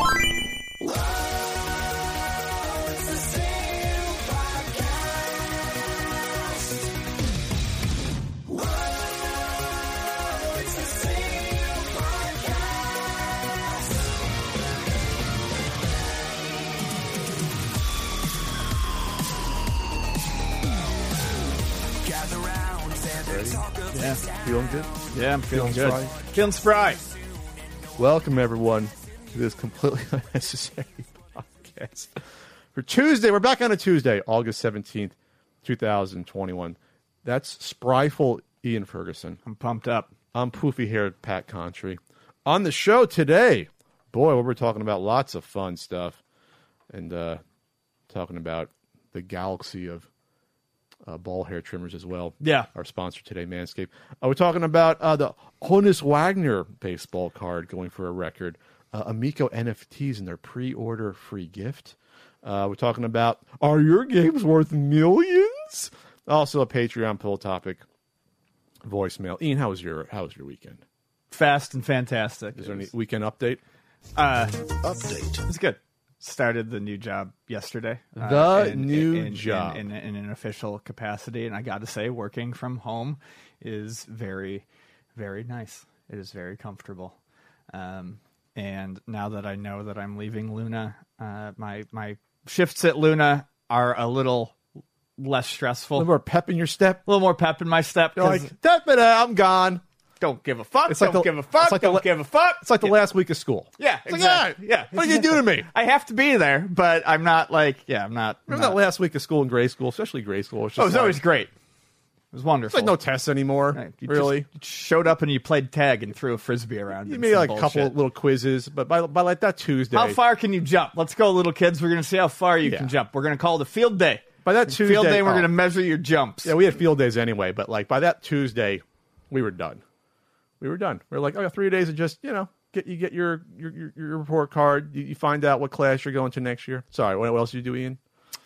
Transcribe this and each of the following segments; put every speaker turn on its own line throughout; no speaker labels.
Yeah, feeling good?
Yeah, I'm feeling good.
Spry?
Feeling spry.
Welcome, everyone, to this completely unnecessary podcast. For Tuesday, we're back on a Tuesday, August 17th, 2021. That's spryful Ian Ferguson.
I'm pumped up.
I'm poofy-haired Pat Contry. On the show today, boy, we're talking about lots of fun stuff. And talking about the galaxy of ball hair trimmers as well.
Yeah.
Our sponsor today, Manscaped. We're talking about the Honus Wagner baseball card going for a record. Amico NFTs and their pre-order free gift. We're talking about, are your games worth millions? Also a Patreon poll topic. Voicemail. Ian, how was your weekend?
Fast and fantastic.
Is there any weekend update?
Update.
It's good. Started the new job yesterday.
New job.
In an official capacity. And I got to say, working from home is very, very nice. It is very comfortable. And now that I know that I'm leaving Luna, my shifts at Luna are a little less stressful.
A little more pep in your step?
A little more pep in my step.
You're like, I'm gone.
Don't give a fuck.
It's like
don't give a fuck. Don't give a fuck.
It's like the last week of school.
Yeah,
It's
exactly.
like, what are you doing to me?
I have to be there, but I'm not like, I'm not.
Remember that last week of school in grade school, especially grade school?
It was always great. It was wonderful.
It's like no tests anymore,
Right. You
really.
just showed up and you played tag and threw a frisbee around.
You
and
made
some
like a couple
bullshit.
little quizzes, but by like that Tuesday.
How far can you jump? Let's go, little kids. We're going to see how far you can jump. We're going to call it a field day.
By that Tuesday,
Field day, we're going to measure your jumps.
Yeah, we had field days anyway, but like by that Tuesday, we were done. We were done. We were like, 3 days of just, get your report card. You find out what class you're going to next year. Sorry, what else did you do, Ian?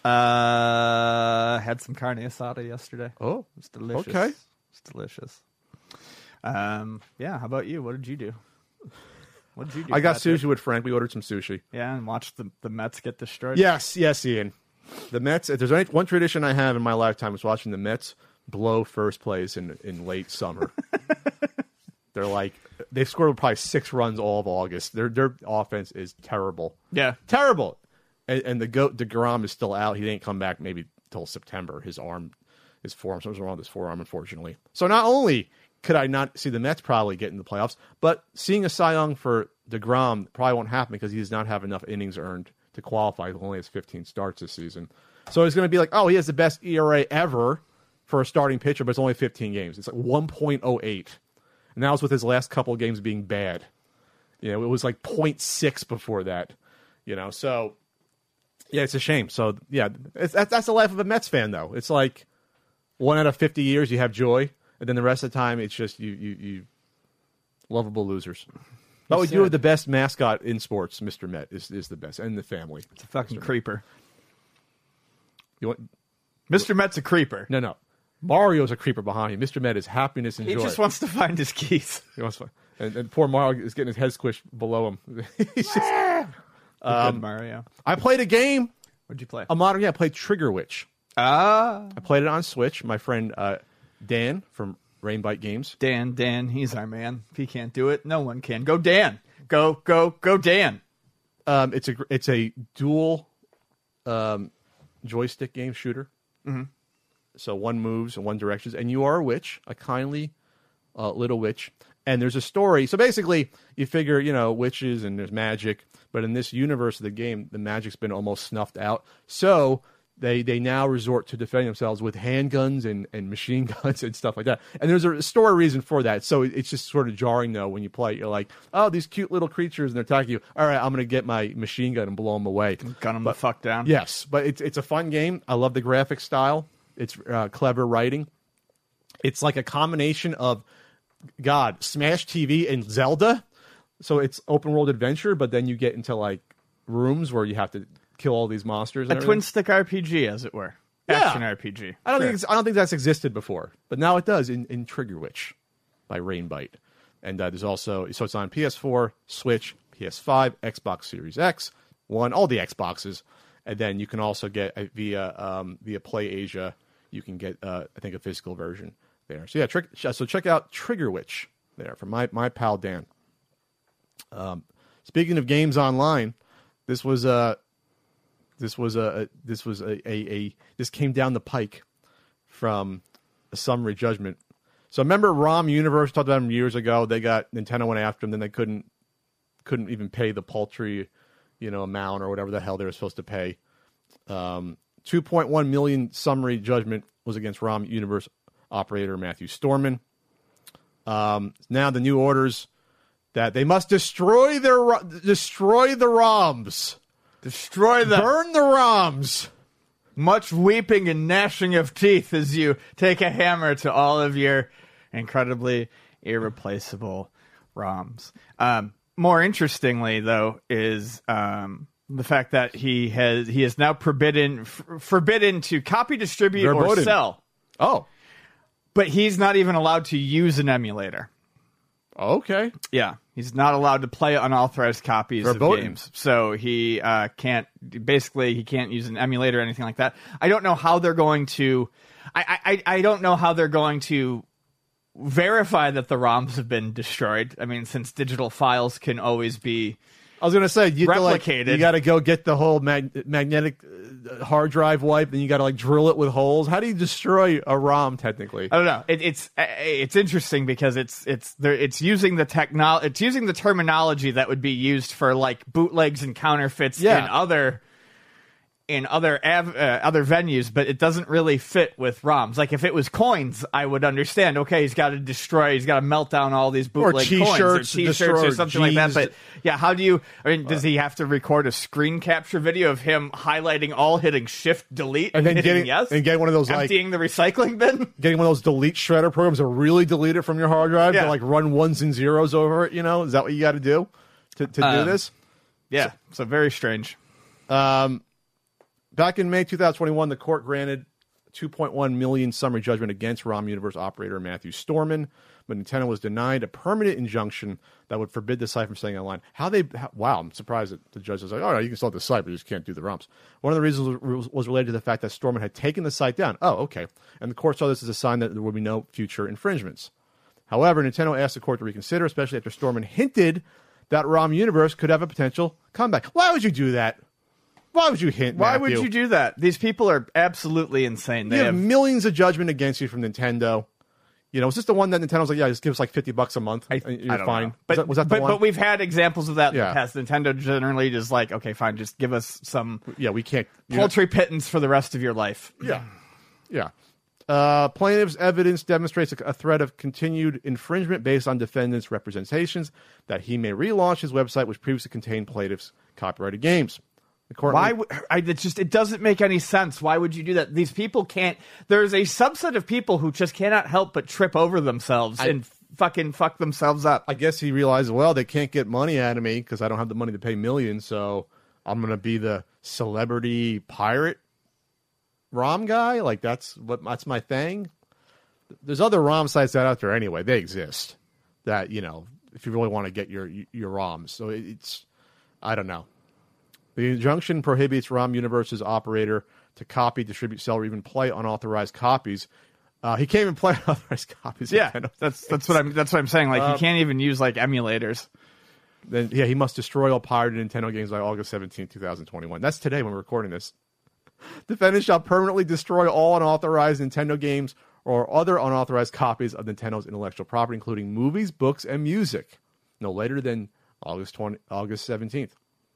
Had some carne asada yesterday.
Oh,
it's delicious.
Okay,
it's delicious. Yeah. How about you? What did you do? What did you do?
I got
Patrick?
sushi with Frank. We ordered some sushi.
Yeah, and watched the Mets get destroyed.
Yes, Ian. The Mets. If there's one tradition I have in my lifetime, is watching the Mets blow first place in late summer. They're like, they've scored probably 6 runs all of August. Their offense is terrible.
Yeah.
Terrible. And the GOAT, DeGrom, is still out. He didn't come back maybe till September. His forearm, something's wrong with his forearm, unfortunately. So not only could I not see the Mets probably get in the playoffs, but seeing a Cy Young for DeGrom probably won't happen because he does not have enough innings earned to qualify. He only has 15 starts this season. So it's going to be like, he has the best ERA ever for a starting pitcher, but it's only 15 games. It's like 1.08. And that was with his last couple of games being bad. It was like 0.6 before that. So yeah, it's a shame. So yeah, that's the life of a Mets fan, though. It's like 1 out of 50 years you have joy, and then the rest of the time it's just you lovable losers. But we do have the best mascot in sports. Mr. Met is the best, and the family.
It's a fucking creeper.
You want
Mr. Met's a creeper.
No. Mario's a creeper behind you. Mr. Met is happiness and joy.
He just wants to find his keys.
He wants to, and poor Mario is getting his head squished below him. He's just,
Good Mario.
I played a game.
What'd you play?
I played Trigger Witch.
I
played it on Switch. My friend Dan from Rainbite Games.
Dan, he's our man. If he can't do it, no one can. Go Dan. Go Dan.
It's a dual joystick game shooter.
Mm-hmm.
So one moves in one direction, and you are a witch, a kindly little witch. And there's a story. So basically, you figure, witches and there's magic. But in this universe of the game, the magic's been almost snuffed out. So they now resort to defending themselves with handguns and machine guns and stuff like that. And there's a story reason for that. So it's just sort of jarring, though, when you play it. You're like, these cute little creatures, and they're attacking you. All right, I'm going to get my machine gun and blow them away.
Gun them the fuck down.
Yes, but it's a fun game. I love the graphic style. It's clever writing. It's like a combination of, Smash TV and Zelda. So it's open world adventure, but then you get into like rooms where you have to kill all these monsters.
A twin stick RPG, as it were.
Yeah.
Action RPG.
I don't think that's existed before, but now it does in Trigger Witch by Rainbite. And there's also, so it's on PS4, Switch, PS5, Xbox Series X, One, all the Xboxes, and then you can also get via Play Asia. You can get I think a physical version there. So yeah, so check out Trigger Witch there from my pal Dan. Speaking of games online, this came down the pike from a summary judgment. So remember ROM Universe, talked about them years ago. Nintendo went after them, then they couldn't even pay the paltry, amount or whatever the hell they were supposed to pay. 2.1 million summary judgment was against ROM Universe operator Matthew Storman. Now the new orders that they must destroy the ROMs. Burn the ROMs.
Much weeping and gnashing of teeth as you take a hammer to all of your incredibly irreplaceable ROMs. More interestingly, though, is the fact that he is now forbidden to copy, distribute, or sell.
Oh,
but he's not even allowed to use an emulator.
Okay.
Yeah, he's not allowed to play unauthorized copies of games. So he can't use an emulator or anything like that. I don't know how they're going to. I don't know how they're going to verify that the ROMs have been destroyed. I mean, since digital files can always be.
I was gonna say
replicated.
You got to go get the whole magnetic hard drive wipe, then you got to drill it with holes. How do you destroy a ROM technically?
I don't know. It's interesting because it's using the terminology that would be used for bootlegs and counterfeits in other venues, but it doesn't really fit with ROMs. Like if it was coins, I would understand. Okay, he's got to melt down all these bootleg coins or T-shirts or something like that. But yeah, how do you? I mean, does he have to record a screen capture video of him highlighting all, hitting Shift Delete,
and then
hitting
getting one of those
emptying the recycling bin,
getting one of those delete shredder programs to really delete it from your hard drive to run ones and zeros over it? Is that what you got to do to do this?
Yeah, so very strange.
Back in May 2021, the court granted $2.1 million summary judgment against ROM Universe operator Matthew Storman, but Nintendo was denied a permanent injunction that would forbid the site from selling online. Wow, I'm surprised that the judge was like, you can sell the site, but you just can't do the ROMs. One of the reasons was related to the fact that Storman had taken the site down. Oh, okay. And the court saw this as a sign that there would be no future infringements. However, Nintendo asked the court to reconsider, especially after Storman hinted that ROM Universe could have a potential comeback. Why would you do that? Why would you hint,
Why
Matthew?
would you do that? These people are absolutely insane.
They have millions of judgment against you from Nintendo. Is this the one that Nintendo's like, just give us $50 a month? You're fine.
But,
was that the one?
But we've had examples of that in the past. Nintendo generally just like, okay, fine, just give us some
we can't
paltry pittance for the rest of your life.
Yeah. Plaintiff's evidence demonstrates a threat of continued infringement based on defendant's representations that he may relaunch his website, which previously contained plaintiff's copyrighted games.
It doesn't make any sense. Why would you do that? These people can't. There's a subset of people who just cannot help but trip over themselves and fucking fuck themselves up.
I guess he realized, they can't get money out of me because I don't have the money to pay millions, so I'm going to be the celebrity pirate ROM guy. That's my thing. There's other ROM sites out there anyway. They exist that, if you really want to get your ROMs. So it's, I don't know. The injunction prohibits ROM Universe's operator to copy, distribute, sell, or even play unauthorized copies. He can't even play unauthorized copies.
Yeah, that's what I'm saying. He can't even use emulators.
Then he must destroy all pirated Nintendo games by August 17, 2021. That's today when we're recording this. Defendants shall permanently destroy all unauthorized Nintendo games or other unauthorized copies of Nintendo's intellectual property, including movies, books, and music, no later than August 17th.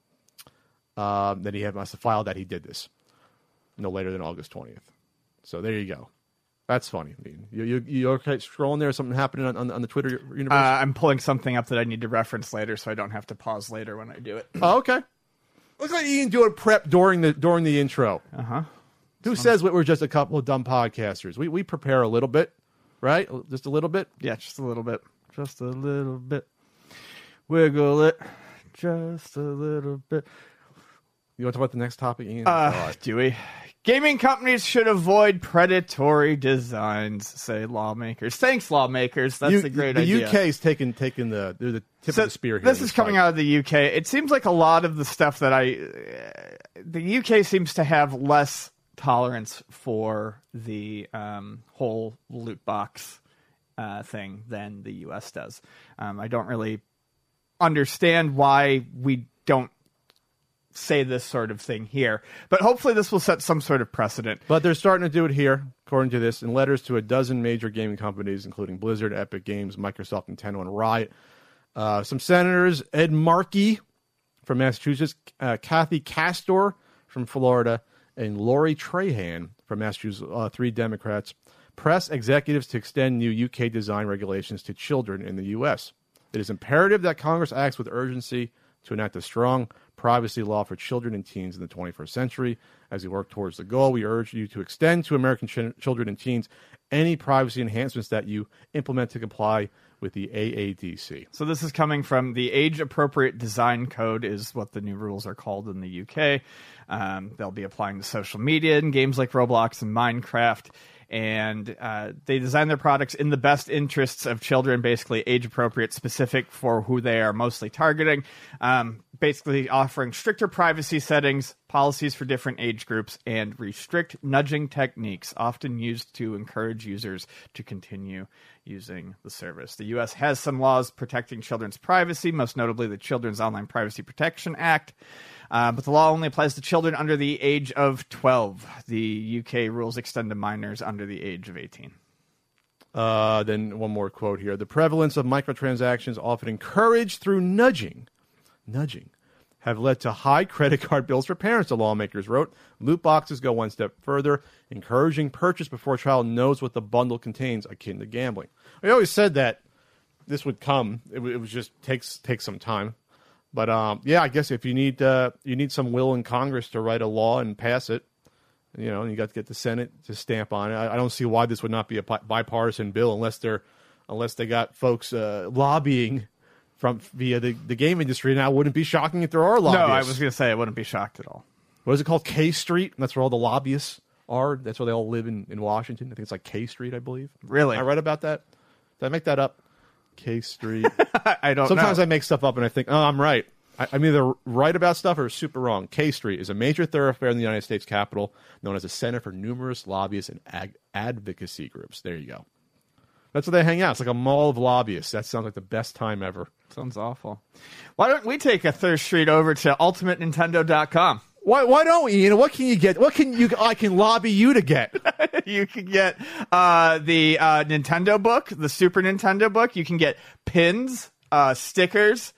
Then he must have filed that he did this no later than August 20th. So there you go. That's funny. You okay scrolling there? Something happening on the Twitter universe?
I'm pulling something up that I need to reference later, so I don't have to pause later when I do it.
Oh, okay. Looks like Ian doing prep during the intro. Who says we're just a couple of dumb podcasters? We prepare a little bit, right? Just a little bit.
Yeah, just a little bit. Just a little bit. Wiggle it, just a little bit.
You want to talk about the next topic, Ian?
Do we? Gaming companies should avoid predatory designs, say lawmakers. Thanks, lawmakers. That's a great idea.
The UK is taking they're the tip of the spear here.
This is coming out of the UK. It seems like a lot of the stuff that the UK seems to have less tolerance for the whole loot box thing than the US does. I don't really understand why we don't say this sort of thing here, but hopefully this will set some sort of precedent.
But they're starting to do it here, according to this, in letters to a dozen major gaming companies, including Blizzard, Epic Games, Microsoft, Nintendo, and Riot. Some senators, Ed Markey from Massachusetts, Kathy Castor from Florida, and Lori Trahan from Massachusetts, 3 Democrats, press executives to extend new UK design regulations to children in the U.S. It is imperative that Congress acts with urgency to enact a strong privacy law for children and teens in the 21st century. As we work towards the goal, we urge you to extend to American children and teens any privacy enhancements that you implement to comply with the AADC.
So this is coming from the Age-Appropriate Design Code is what the new rules are called in the UK. They'll be applying to social media and games like Roblox and Minecraft. And they design their products in the best interests of children, basically age-appropriate, specific for who they are mostly targeting, basically offering stricter privacy settings, policies for different age groups, and restrict nudging techniques, often used to encourage users to continue using the service. The U.S. has some laws protecting children's privacy, most notably the Children's Online Privacy Protection Act. But the law only applies to children under the age of 12. The UK rules extend to minors under the age of 18.
Then one more quote here. The prevalence of microtransactions, often encouraged through nudging, have led to high credit card bills for parents, the lawmakers wrote. Loot boxes go one step further, encouraging purchase before a child knows what the bundle contains, akin to gambling. I always said that this would come. It was just takes some time. But I guess if you need some will in Congress to write a law and pass it, and you got to get the Senate to stamp on it. I don't see why this would not be a bipartisan bill unless they got folks lobbying via the game industry. Now, it wouldn't be shocking if there are lobbyists.
No, I was going to say I wouldn't be shocked at all.
What is it called? K Street? That's where all the lobbyists are. That's where they all live in Washington. I think it's like K Street, I believe.
Really?
I read about that. Did I make that up? K Street.
I don't know.
Sometimes I make stuff up and I think, oh, I'm right. I'm either right about stuff or super wrong. K Street is a major thoroughfare in the United States Capitol, known as a center for numerous lobbyists and advocacy groups. There you go. That's where they hang out. It's like a mall of lobbyists. That sounds like the best time ever.
Sounds awful. Why don't we take a third street over to ultimatenintendo.com?
Why don't we, Ian? What can you get? I can lobby you to get.
You can get the Nintendo book, the Super Nintendo book. You can get pins, stickers,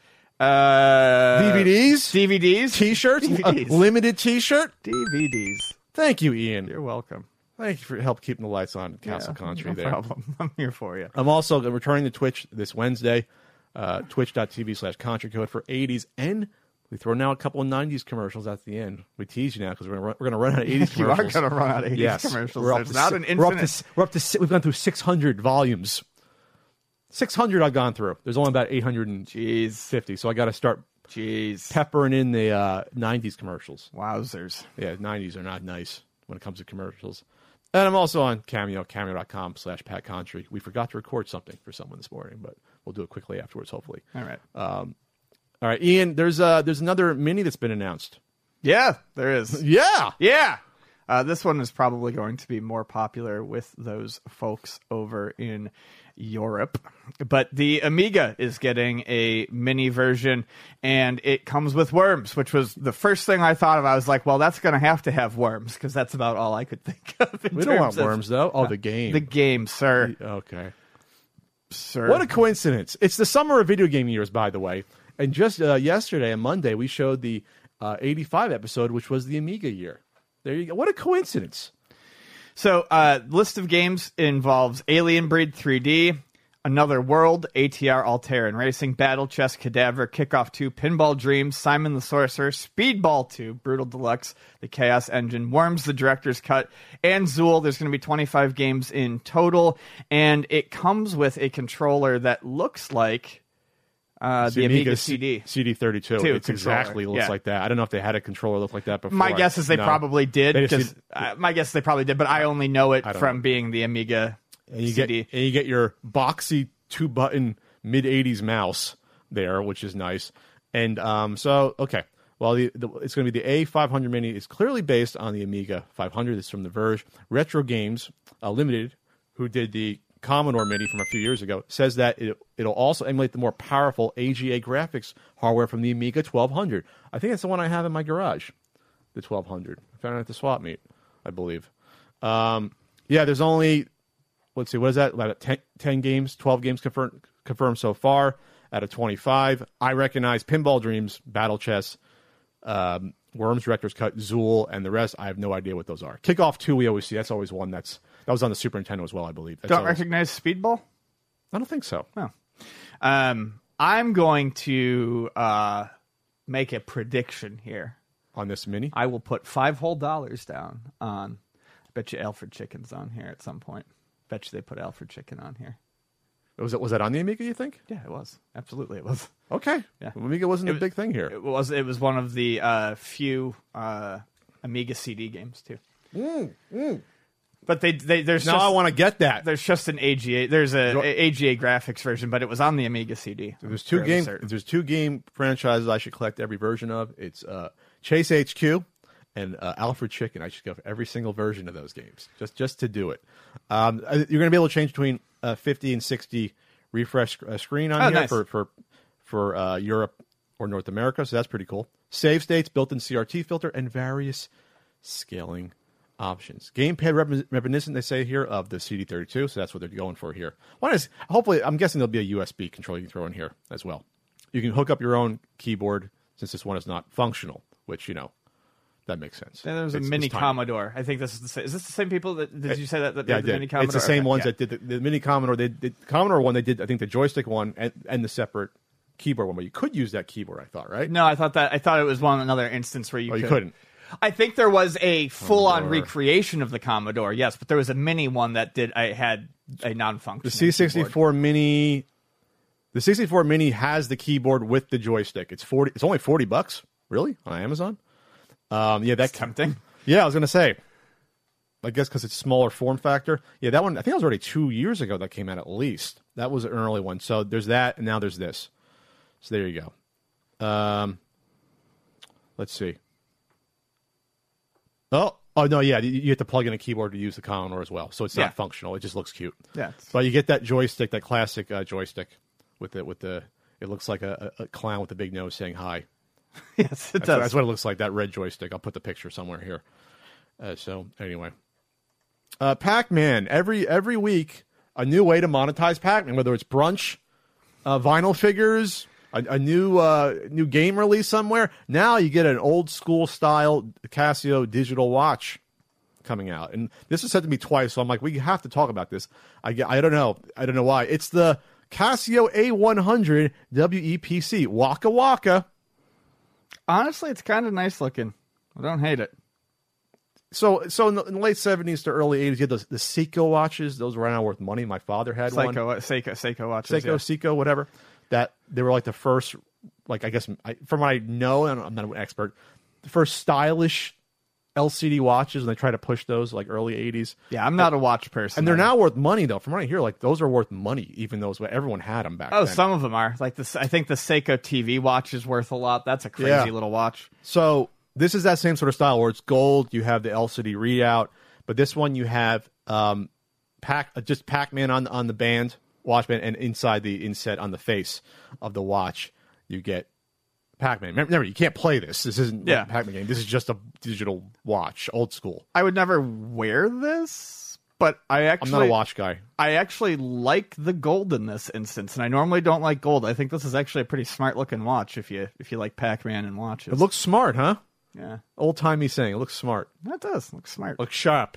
DVDs, T-shirts,
DVDs.
Limited T-shirt,
DVDs.
Thank you, Ian.
You're welcome.
Thank you for help keeping the lights on Castle Country.
No
there.
problem. I'm here for you.
I'm also returning to Twitch this Wednesday, twitch.tv/ContraCode for 80s, and we throw now a couple of 90s commercials at the end. We tease you now because we're going to run out of 80s commercials.
You are going to run out of 80s commercials.
We've gone through 600 volumes. 600 I've gone through. There's only about 850, so I got to start peppering in the 90s commercials.
Wowzers.
Yeah, 90s are not nice when it comes to commercials. And I'm also on Cameo, cameo.com/PatContry. We forgot to record something for someone this morning, but we'll do it quickly afterwards, hopefully.
All right.
All right, Ian, there's another mini that's been announced.
Yeah, there is.
Yeah.
This one is probably going to be more popular with those folks over in Europe. But the Amiga is getting a mini version, and it comes with worms, which was the first thing I thought of. I was like, well, that's going to have worms, because that's about all I could think of.
We don't want worms, though. Oh, the game.
The game, sir.
Okay.
Sir.
What a coincidence. It's the summer of video game years, by the way. And just yesterday, on Monday, we showed the 85 episode, which was the Amiga year. There you go. What a coincidence.
So, list of games involves Alien Breed 3D, Another World, ATR Altair and Racing, Battle Chess, Cadaver, Kickoff 2, Pinball Dreams, Simon the Sorcerer, Speedball 2, Brutal Deluxe, The Chaos Engine, Worms, The Director's Cut, and Zool. There's going to be 25 games in total, and it comes with a controller that looks like The Amiga CD.
CD32. It's exactly looks like that. I don't know if they had a controller look like that before.
My guess is they probably did. Because my guess is they probably did, but I only know it from being the Amiga CD.
And you get your boxy 2-button mid-'80s mouse there, which is nice. And okay. Well, it's going to be the A500 Mini. It's clearly based on the Amiga 500. It's from The Verge. Retro Games Limited, who did the Commodore Mini from a few years ago, says that it'll also emulate the more powerful AGA graphics hardware from the Amiga 1200. I think that's the one I have in my garage, the 1200. I found it at the swap meet, I believe. There's only, let's see, what is that? About 10 games, 12 games confirmed so far out of 25. I recognize Pinball Dreams, Battle Chess, Worms, Director's Cut, Zool, and the rest. I have no idea what those are. Kickoff 2 we always see. That's always one that was on the Super Nintendo as well, I believe.
Recognize Speedball?
I don't think so.
No. I'm going to make a prediction here.
On this Mini?
I will put $5 whole down on, I bet you Alfred Chicken's on here at some point. Bet you they put Alfred Chicken on here.
Was that on the Amiga, you think?
Yeah, it was. Absolutely, it was.
Okay.
Yeah.
Amiga wasn't a big thing here.
It was one of the few Amiga CD games, too. But there's
I want to get that.
There's just an AGA. There's a AGA graphics version, but it was on the Amiga CD.
There's two game franchises I should collect every version of. It's Chase HQ and Alfred Chicken. I should go for every single version of those games just to do it. You're going to be able to change between 50 and 60 refresh screen on here
nice.
for Europe or North America, so that's pretty cool. Save states, built-in CRT filter, and various scaling options. Gamepad reminiscent, they say here, of the CD32, so that's what they're going for here. Hopefully, I'm guessing there'll be a USB controller you can throw in here as well. You can hook up your own keyboard since this one is not functional, which, that makes sense.
And there's a Mini Commodore. I think this is the same. Is this the same people that did you say that
yeah,
the Mini Commodore?
It's the same ones that did the Mini Commodore. They did the Commodore one. They did, I think, the joystick one and the separate keyboard one. But you could use that keyboard, I thought, right?
No, I thought it was another instance where you
couldn't.
I think there was a full-on recreation of the Commodore, yes, but there was a mini one that had a non-functional.
The C64
keyboard.
Mini, the 64 Mini has the keyboard with the joystick. It's only $40, really, on Amazon. That's
tempting.
Yeah, I was gonna say. I guess because it's smaller form factor. Yeah, that one I think that was already 2 years ago that came out at least. That was an early one. So there's that, and now there's this. So there you go. Let's see. Oh no, yeah, you have to plug in a keyboard to use the Commodore as well, so it's not functional. It just looks cute.
Yeah,
but you get that joystick, that classic joystick with the. It looks like a clown with a big nose saying hi.
Yes, it does.
That's what it looks like. That red joystick. I'll put the picture somewhere here. So anyway, Pac-Man. Every week, a new way to monetize Pac-Man. Whether it's brunch, vinyl figures. A new game release somewhere. Now you get an old school style Casio digital watch coming out, and this is said to me twice. So I'm like, we have to talk about this. I don't know why. It's the Casio A100 WEPC Waka Waka.
Honestly, it's kind of nice looking. I don't hate it.
So in the late 70s to early 80s, you had the Seiko watches. Those were now worth money. My father had one.
Seiko watches.
Seiko, whatever. That they were like the first, like I guess from what I know, and I'm not an expert, the first stylish LCD watches, and they try to push those like early 80s.
Yeah, I'm not a watch person.
And they're now worth money, though. From what I hear, like those are worth money, even though everyone had them back then.
Oh, some of them are. Like I think the Seiko TV watch is worth a lot. That's a crazy little watch.
So this is that same sort of style where it's gold. You have the LCD readout, but this one you have just Pac-Man on the band. Watch band, and inside the inset on the face of the watch, you get Pac-Man. Remember, you can't play this. This isn't a Pac-Man game. This is just a digital watch, old school.
I would never wear this, but I'm
not a watch guy.
I actually like the gold in this instance, and I normally don't like gold. I think this is actually a pretty smart looking watch if you like Pac-Man and watches.
It looks smart, huh?
Yeah,
old timey saying. It looks smart.
That does look smart.
Looks sharp.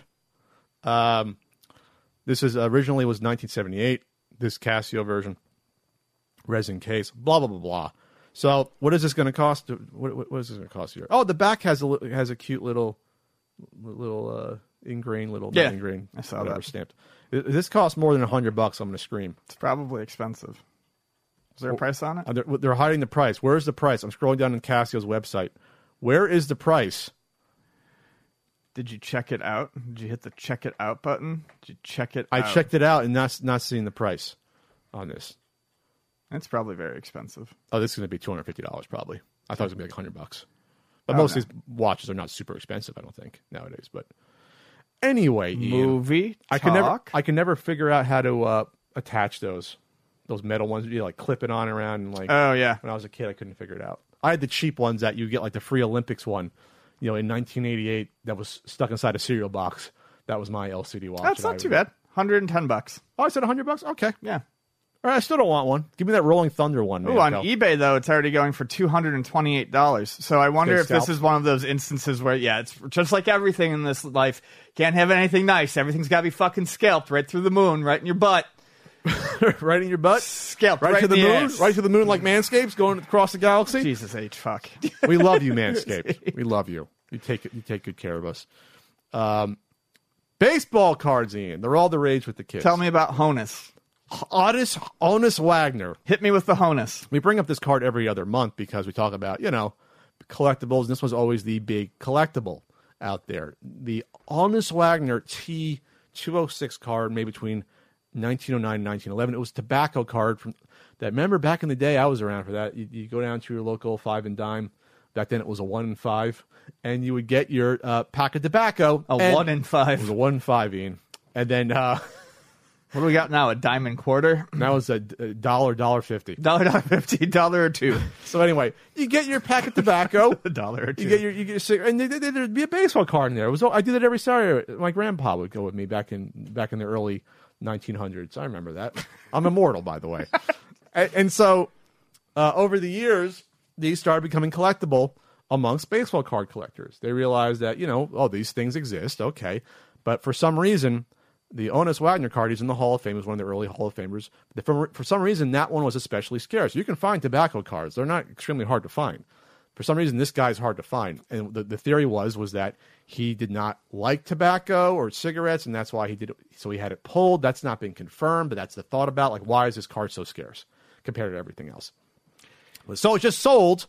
This was 1978. This Casio version, resin case, blah blah blah blah. So, what is this going to cost? What is this going to cost here? Oh, the back has a cute little ingrained not ingrained.
I saw that
stamped. This costs more than $100. I'm going to scream.
It's probably expensive. Is there a price on it?
They're hiding the price. Where's the price? I'm scrolling down on Casio's website. Where is the price?
Did you check it out? Did you hit the check it out button? Did you check it out?
I checked it out and not seeing the price on this.
It's probably very expensive.
Oh, this is going to be $250 probably. I thought it was going to be like $100. But most of these watches are not super expensive, I don't think, nowadays. But anyway,
Movie
Ian, I can never figure out how to attach those metal ones. You like clip it on around and like.
Oh yeah.
When I was a kid, I couldn't figure it out. I had the cheap ones that you get, like the Free Olympics one, in 1988, that was stuck inside a cereal box. That was my LCD watch.
That's not too bad. $110.
Oh, I said $100. Okay.
Yeah.
All right, I still don't want one. Give me that Rolling Thunder one.
Ooh, on eBay though, it's already going for $228. So I wonder if this is one of those instances where, it's just like everything in this life. Can't have anything nice. Everything's got to be fucking scalped right through the moon, right in your butt.
Right in your butt?
Scalped
right to the moon?
ass.
Right to the moon like Manscaped going across the galaxy?
Jesus H. Fuck.
We love you, Manscaped. We love you. You take good care of us. Baseball cards, Ian. They're all the rage with the kids.
Tell me about Honus.
Honus Wagner.
Hit me with the Honus.
We bring up this card every other month because we talk about, collectibles. And this was always the big collectible out there. The Honus Wagner T206 card made between 1909 and 1911. It was a tobacco card from that. Remember back in the day, I was around for that. You go down to your local 5 and dime. Back then it was a 1 and 5, and you would get your pack of tobacco.
A 1 and 5.
It was a 1 and 5, Ian. And then
what do we got now? A dime and quarter?
That was a $1.50.
$1.50, $1 or $2.
So anyway, you get your pack of tobacco.
$1 or $2.
You get your cigarette, and there'd be a baseball card in there. I did it every Saturday. My grandpa would go with me back in the early 1900s. I remember that. I'm immortal, by the way. and so over the years, these started becoming collectible amongst baseball card collectors. They realized that, these things exist, okay. But for some reason, the Honus Wagner card, he's in the Hall of Fame, was one of the early Hall of Famers. For some reason, that one was especially scarce. You can find tobacco cards. They're not extremely hard to find. For some reason, this guy's hard to find. And the theory was that he did not like tobacco or cigarettes, and that's why he did it. So he had it pulled. That's not been confirmed, but that's the thought about, like, why is this card so scarce compared to everything else? So it just sold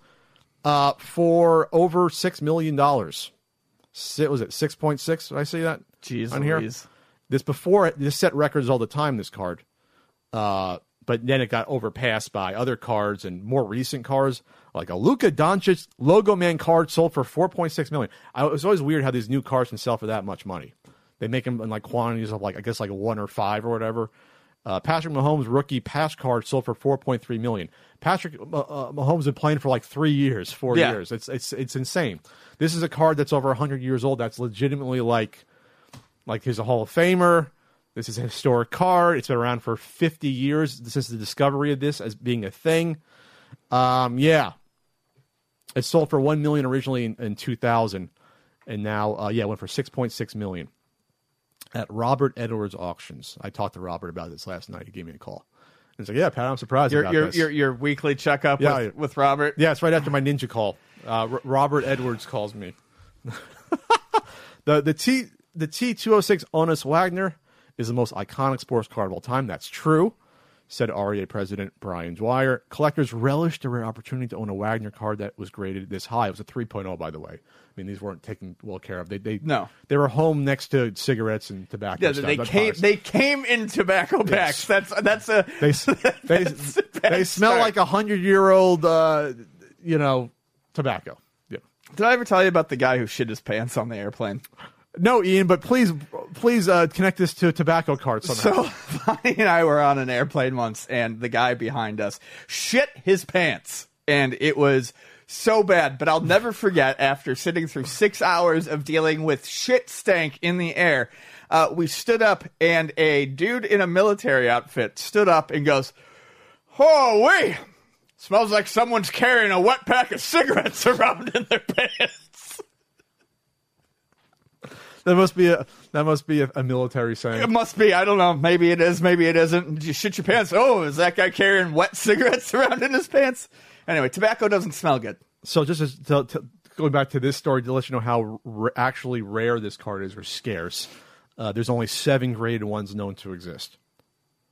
for over $6 million. Was it 6.6? I see that?
Jeez,
on here. This set records all the time, this card. But then it got overpassed by other cards and more recent cards, like a Luka Doncic Logo Man card sold for $4.6 million. It's always weird how these new cards can sell for that much money. They make them in like quantities of like 1 or 5 or whatever. Patrick Mahomes rookie patch card sold for $4.3 million. Patrick Mahomes has been playing for like 4 years. It's insane. This is a card that's over 100 years old. That's legitimately like he's a Hall of Famer. This is a historic card. It's been around for 50 years since the discovery of this as being a thing. It sold for $1 million originally in 2000, and now it went for $6.6 million at Robert Edwards Auctions. I talked to Robert about this last night. He gave me a call. He's like, "Yeah, Pat, I'm surprised about this."
Your weekly checkup with Robert.
Yeah, it's right after my ninja call. Robert Edwards calls me. The T206 Honus Wagner is the most iconic sports card of all time. That's true, said REA President Brian Dwyer. Collectors relished the rare opportunity to own a Wagner card that was graded this high. It was a 3.0, by the way. I mean, these weren't taken well care of. They were home next to cigarettes and tobacco.
Yeah,
stuff.
they came in tobacco packs.
Yes. They smell like 100-year-old tobacco. Yeah.
Did I ever tell you about the guy who shit his pants on the airplane?
No, Ian, but please connect this to tobacco cards somehow.
So, Bonnie and I were on an airplane once, and the guy behind us shit his pants, and it was so bad. But I'll never forget, after sitting through 6 hours of dealing with shit stank in the air, we stood up, and a dude in a military outfit stood up and goes, "Oh, wait, smells like someone's carrying a wet pack of cigarettes around in their pants."
That must be a military saying.
It must be. I don't know. Maybe it is. Maybe it isn't. Did you shit your pants? Oh, is that guy carrying wet cigarettes around in his pants? Anyway, tobacco doesn't smell good.
So just going back to this story to let you know how actually rare this card is, or scarce. There's only 7 graded ones known to exist.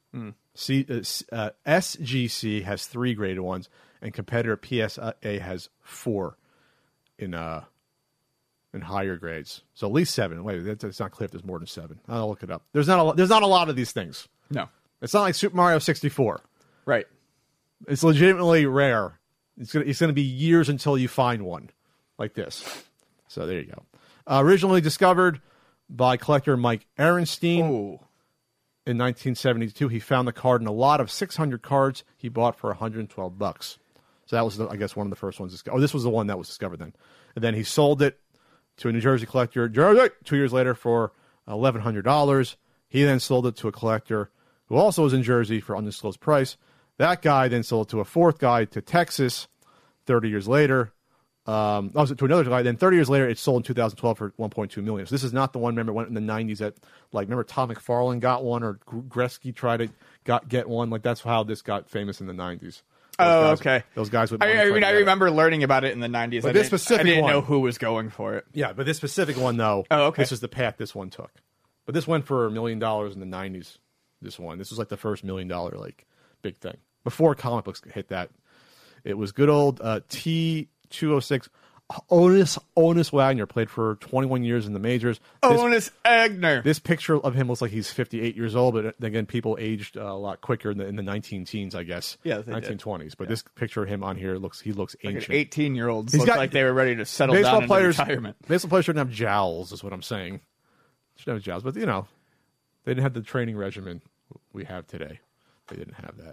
SGC has 3 graded ones, and competitor PSA has 4 in higher grades. So at least 7. Wait, that's not clear if there's more than 7. I'll look it up. There's not a lot of these things.
No.
It's not like Super Mario 64.
Right.
It's legitimately rare. It's gonna be years until you find one like this. So there you go. Originally discovered by collector Mike Ehrenstein in 1972. He found the card in a lot of 600 cards he bought for $112. So that was, I guess, one of the first ones. This was the one that was discovered then. And then he sold it to a New Jersey collector 2 years later for $1,100. He then sold it to a collector who also was in Jersey for undisclosed price. That guy then sold it to a fourth guy to Texas 30 years later. To another guy. Then 30 years later, it sold in 2012 for $1.2 million. So this is not the one, remember, went in the 90s that, like, remember Todd McFarlane got one or Gretzky tried to get one? Like, that's how this got famous in the 90s.
Okay.
Those guys would.
I remember learning about it in the 90s.
But
I didn't know who was going for it.
Yeah, but this specific one, though, this is the path this one took. But this went for $1 million in the 90s, this one. This was like the first $1 million, like, big thing. Before comic books hit that. It was good old T206. Onus Wagner played for 21 years in the majors.
Onus Wagner.
This picture of him looks like he's 58 years old, but again, people aged a lot quicker in the 19-teens, I guess.
Yeah, they
1920s.
did.
But this picture of him on here looks ancient.
Like 18-year-olds look like they were ready to settle down into retirement.
Baseball players shouldn't have jowls, is what I'm saying. Shouldn't have jowls, but they didn't have the training regimen we have today. They didn't have that.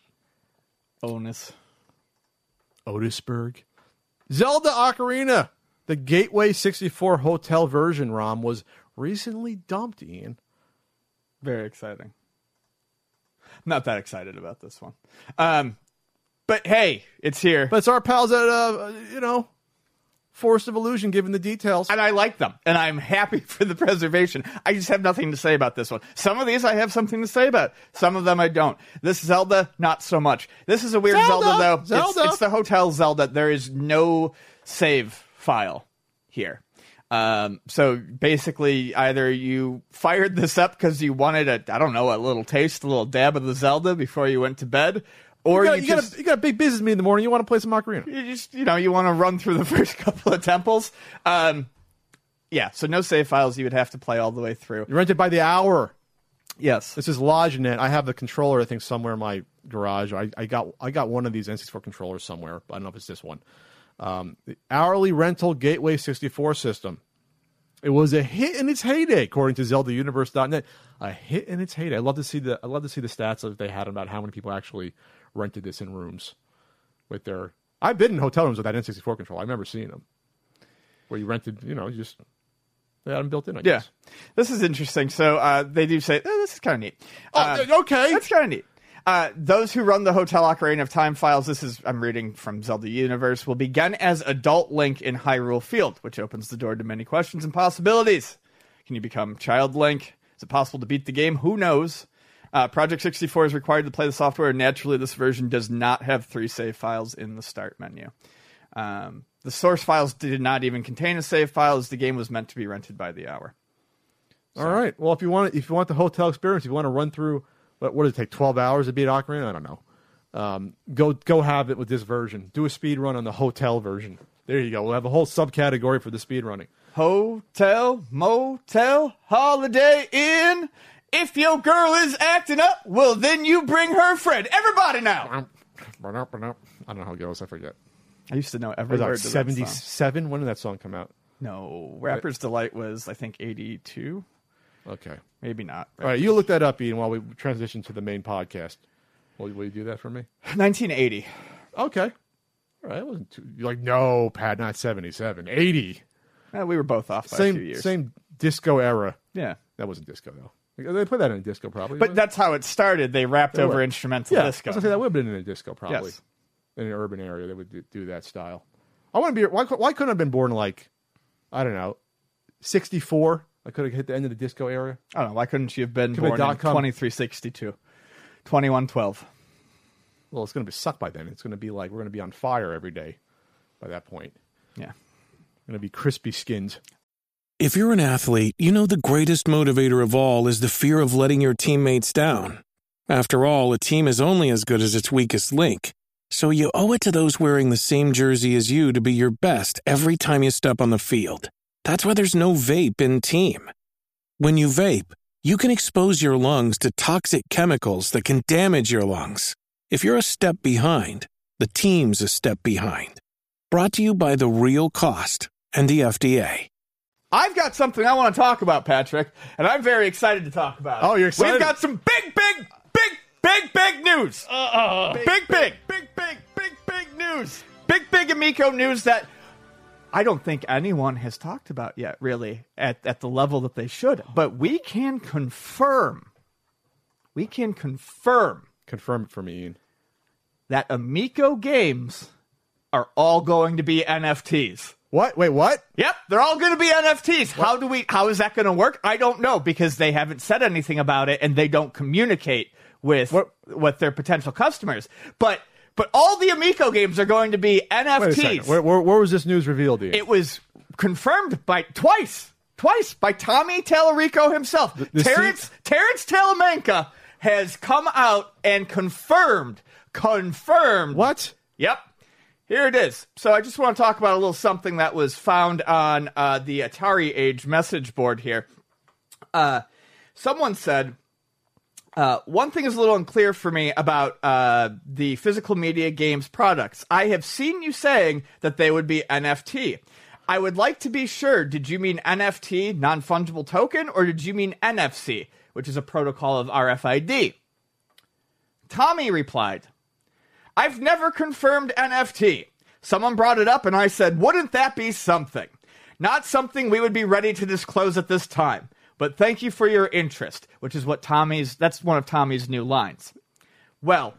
Otisburg. Zelda Ocarina, the Gateway 64 Hotel version ROM, was recently dumped, Ian.
Very exciting. Not that excited about this one. But hey, it's here.
But it's our pals at, Forest of Illusion giving the details.
And I like them. And I'm happy for the preservation. I just have nothing to say about this one. Some of these I have something to say about. Some of them I don't. This Zelda, not so much. This is a weird Zelda though. It's the Hotel Zelda. There is no save file here. So basically either you fired this up because you wanted a little taste, a little dab of the Zelda before you went to bed. Or you got
a big business meeting in the morning. You want to play some Ocarina.
You just, you want to run through the first couple of temples. Yeah, so no save files. You would have to play all the way through.
You rent it by the hour.
Yes.
This is Loginet. I have the controller, I think, somewhere in my garage. I got one of these N64 controllers somewhere, but I don't know if it's this one. The hourly rental Gateway 64 system. It was a hit in its heyday, according to ZeldaUniverse.net. A hit in its heyday. I'd love to see the stats that they had about how many people actually rented this in rooms with their. I've been in hotel rooms with that N64 controller. I remember seeing them where you rented. They had them built in. I guess.
This is interesting. So they do say this is kind of neat.
Okay,
that's kind of neat. Those who run the Hotel Ocarina of Time files, I'm reading from Zelda Universe, will begin as adult Link in Hyrule Field, which opens the door to many questions and possibilities. Can you become Child Link? Is it possible to beat the game? Who knows? Project 64 is required to play the software, and naturally this version does not have 3 save files in the start menu. The source files did not even contain a save file, as the game was meant to be rented by the hour.
So. All right. Well, if you want the hotel experience, if you want to run through, what does it take, 12 hours to beat Ocarina? I don't know. Go have it with this version. Do a speed run on the hotel version. There you go. We'll have a whole subcategory for the speed running.
Hotel, motel, holiday inn. If your girl is acting up, well, then you bring her friend. Everybody now.
I don't know how it goes. I forget.
I used to know every word.
77? When did that song come out?
No. Rapper's Delight was, I think, 82.
Okay.
Maybe not.
All right, you look that up, Ian, while we transition to the main podcast. Will you do that for me?
1980.
Okay. All right. It wasn't too... You're like, no, Pat, not 77. 80.
We were both off by a few years.
Same disco era.
Yeah.
That wasn't disco, though. They put that in a disco, probably.
But that's how it started. They rapped over instrumental disco.
I was going to say that would have been in a disco, probably.
Yes.
In an urban area, they would do that style. I want to be... Why couldn't I have been born, like, I don't know, 64? I could have hit the end of the disco area.
I don't know. Why couldn't you have been born in 2362? 2112.
Well, it's going to be sucked by then. It's going to be like we're going to be on fire every day by that point.
Yeah.
Going to be crispy skinned.
If you're an athlete, you know the greatest motivator of all is the fear of letting your teammates down. After all, a team is only as good as its weakest link. So you owe it to those wearing the same jersey as you to be your best every time you step on the field. That's why there's no vape in team. When you vape, you can expose your lungs to toxic chemicals that can damage your lungs. If you're a step behind, the team's a step behind. Brought to you by The Real Cost and the FDA.
I've got something I want to talk about, Patrick, and I'm very excited to talk about it.
Oh, you're excited?
We've got some big news. Big news. Big Amico news that I don't think anyone has talked about yet, really, at the level that they should. But we can confirm.
Confirm it for me, Ian.
That Amico games are all going to be NFTs.
What? Wait, what?
Yep, they're all going to be NFTs. How is that going to work? I don't know, because they haven't said anything about it and they don't communicate with their potential customers. But all the Amico games are going to be NFTs.
Wait a second. Where was this news revealed, Ian?
It was confirmed by twice by Tommy Tallarico himself. Terrence Talamanca has come out and confirmed.
What?
Yep. Here it is. So I just want to talk about a little something that was found on the Atari Age message board here. Someone said, one thing is a little unclear for me about the physical media games products. I have seen you saying that they would be NFT. I would like to be sure, did you mean NFT, non-fungible token, or did you mean NFC, which is a protocol of RFID? Tommy replied, I've never confirmed NFT. Someone brought it up and I said, wouldn't that be something? Not something we would be ready to disclose at this time. But thank you for your interest, which is what that's one of Tommy's new lines. Well,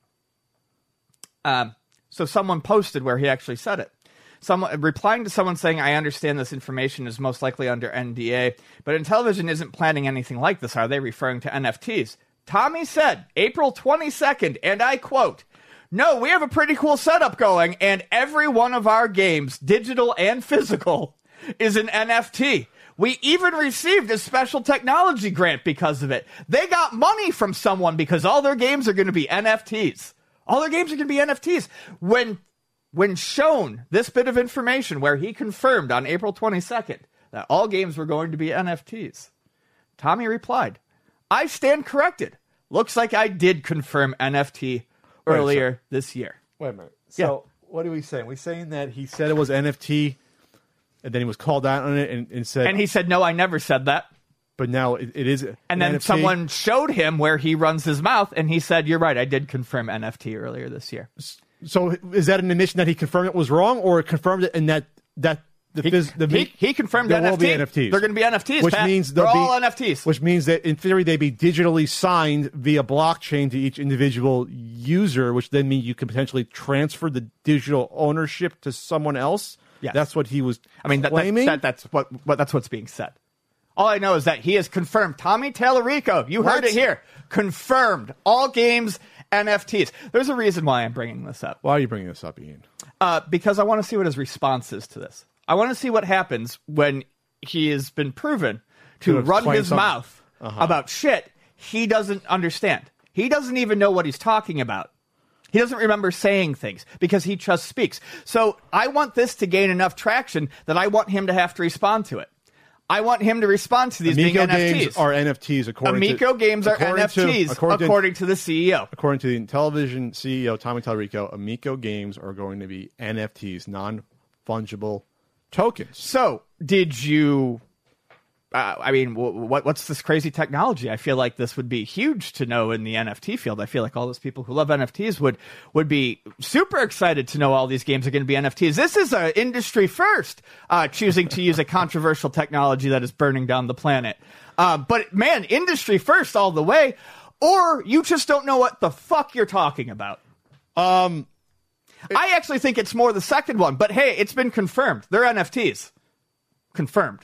so someone posted where he actually said it. Someone replying to someone saying, I understand this information is most likely under NDA, but Intellivision isn't planning anything like this. Are they referring to NFTs? Tommy said, April 22nd, and I quote, no, we have a pretty cool setup going, and every one of our games, digital and physical, is an NFT. We even received a special technology grant because of it. They got money from someone because all their games are going to be NFTs. All their games are going to be NFTs. When shown this bit of information where he confirmed on April 22nd that all games were going to be NFTs, Tommy replied, I stand corrected. Looks like I did confirm NFT earlier this year.
Wait a minute. So what are we saying? We saying that he said it was NFT, and then he was called out on it and said...
And he said, no, I never said that.
But now it is
And then
NFT?
Someone showed him where he runs his mouth, and he said, you're right, I did confirm NFT earlier this year.
So is that an admission that he confirmed it was wrong, or confirmed it and that
he confirmed
there
NFT.
will be NFTs.
They're going to be NFTs,
which
Pat.
means
they're all NFTs.
Which means that in theory they'd be digitally signed via blockchain to each individual user, which then means you can potentially transfer the digital ownership to someone else.
Yes.
That's what he was claiming.
That's what's being said. All I know is that he has confirmed. Tommy Tallarico, you heard it here. Confirmed. All games NFTs. There's a reason why I'm bringing this up.
Why are you bringing this up, Ian?
Because I want to see what his response is to this. I want to see what happens when he has been proven to run his mouth about shit he doesn't understand. He doesn't even know what he's talking about. He doesn't remember saying things because he just speaks. So I want this to gain enough traction that I want him to have to respond to it. I want him to respond to these
Amico
being NFTs.
games are NFTs
Amico games are NFTs, according to the CEO.
According to the Intellivision CEO, Tommy Tallarico, Amico games are going to be NFTs, non-fungible tokens.
So, did you... what's this crazy technology? I feel like this would be huge to know in the NFT field. I feel like all those people who love NFTs would be super excited to know all these games are going to be NFTs. This is an industry first, choosing to use a controversial technology that is burning down the planet. But man, industry first all the way, or you just don't know what the fuck you're talking about. I actually think it's more the second one, but hey, it's been confirmed. They're NFTs. Confirmed.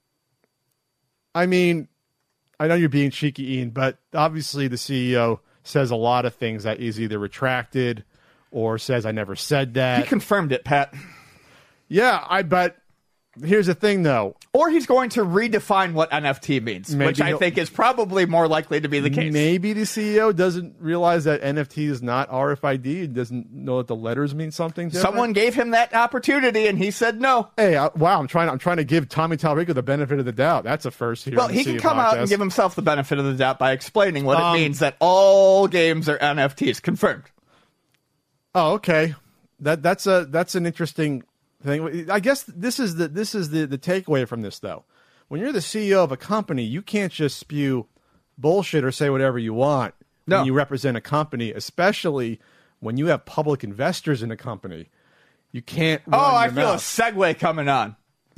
I mean, I know you're being cheeky, Ian, but obviously the CEO says a lot of things that is either retracted or says, I never said that.
He confirmed it, Pat.
Yeah, I bet Here's the thing, though.
Or he's going to redefine what NFT means, which I think is probably more likely to be the case.
Maybe the CEO doesn't realize that NFT is not RFID. He doesn't know that the letters mean something different.
Someone gave him that opportunity, and he said no.
Hey, wow! I'm trying to give Tommy Talrico the benefit of the doubt. That's a first here.
Well, he can come out and give himself the benefit of the doubt by explaining what it means that all games are NFTs. Confirmed.
Oh, okay. That's an interesting thing. I guess this is the takeaway from this, though. When you're the CEO of a company, you can't just spew bullshit or say whatever you want when you represent a company, especially when you have public investors in a company. You can't run your
I feel
mouth.
a segue coming on.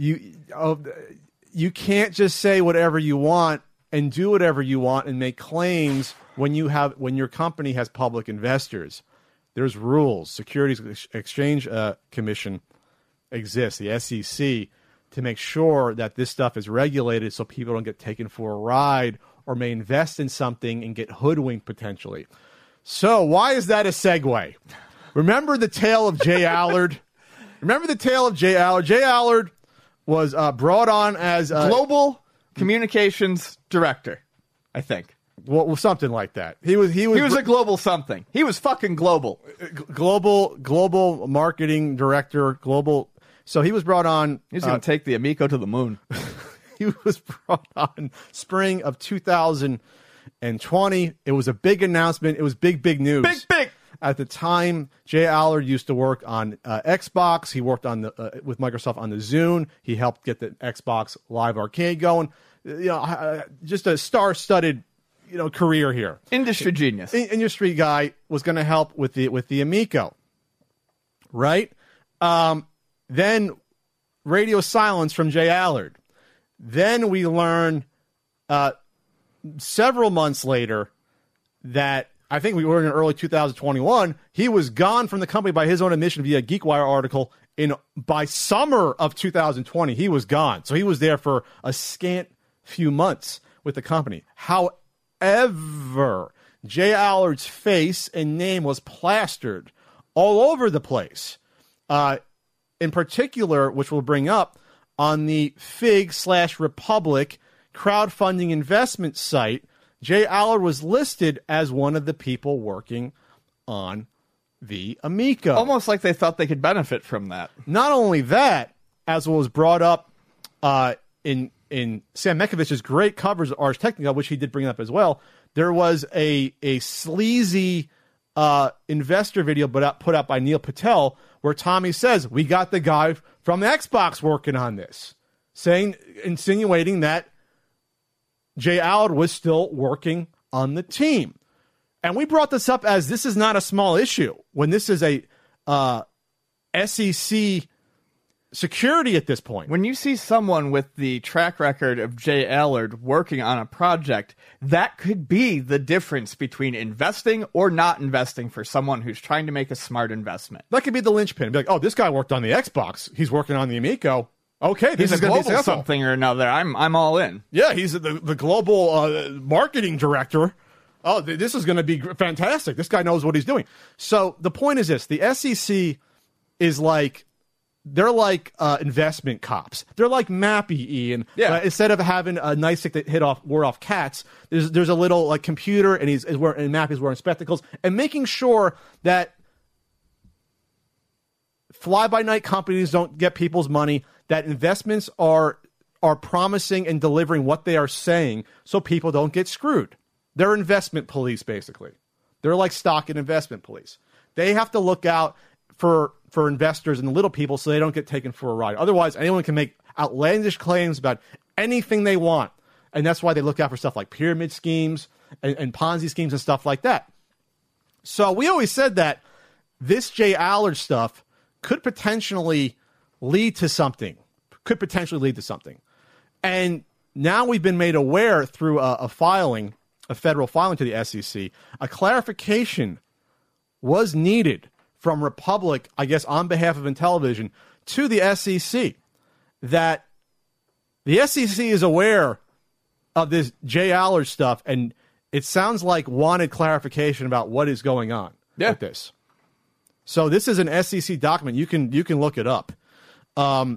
You can't just say whatever you want and do whatever you want and make claims when your company has public investors. There's rules. Securities Exchange Commission exists, the SEC, to make sure that this stuff is regulated so people don't get taken for a ride or may invest in something and get hoodwinked potentially. So why is that a segue? Remember the tale of Jay Allard? Jay Allard was brought on as
Global Communications Director, I think.
Well, something like that. He was
a global something. He was fucking global.
Global marketing director, global. So he was brought on.
He's going to take the Amico to the moon.
He was brought on spring of 2020. It was a big announcement. It was big news.
Big.
At the time, Jay Allard used to work on Xbox. He worked on with Microsoft on the Zune. He helped get the Xbox Live Arcade going. Just a star-studded career here.
Industry genius.
Industry guy was going to help with the Amico. Right? Then radio silence from Jay Allard. Then we learn several months later that I think we were in early 2021. He was gone from the company by his own admission via GeekWire article. By summer of 2020, he was gone. So he was there for a scant few months with the company. However, Jay Allard's face and name was plastered all over the place. In particular, which we'll bring up, on the Fig/Republic crowdfunding investment site, Jay Allard was listed as one of the people working on the Amico.
Almost like they thought they could benefit from that.
Not only that, as was brought up in Sam Mekovich's great covers of Ars Technica, which he did bring up as well, there was a sleazy investor video put out by Neil Patel where Tommy says, we got the guy from Xbox working on this, insinuating that Jay Allard was still working on the team. And we brought this up as this is not a small issue when this is a SEC security at this point.
When you see someone with the track record of Jay Allard working on a project, that could be the difference between investing or not investing for someone who's trying to make a smart investment.
That could be the linchpin. Be like, oh, this guy worked on the Xbox. He's working on the Amico. Okay, this
he's
is going to be successful.
Something or another. I'm all in.
Yeah, he's the global marketing director. Oh, this is going to be fantastic. This guy knows what he's doing. So the point is this: the SEC is like they're like investment cops. They're like Mappy, Ian.
Yeah.
Instead of having a nice stick that ward off cats, there's a little like computer, and Mappy's wearing spectacles and making sure that fly-by-night companies don't get people's money, that investments are promising and delivering what they are saying so people don't get screwed. They're investment police, basically. They're like stock and investment police. They have to look out for investors and the little people so they don't get taken for a ride. Otherwise, anyone can make outlandish claims about anything they want. And that's why they look out for stuff like pyramid schemes and Ponzi schemes and stuff like that. So we always said that this Jay Allard stuff could potentially lead to something. And now we've been made aware through a federal filing to the SEC, a clarification was needed from Republic, I guess on behalf of Intellivision, to the SEC, that the SEC is aware of this Jay Allard stuff, and it sounds like wanted clarification about what is going on with this. So this is an SEC document. You can look it up.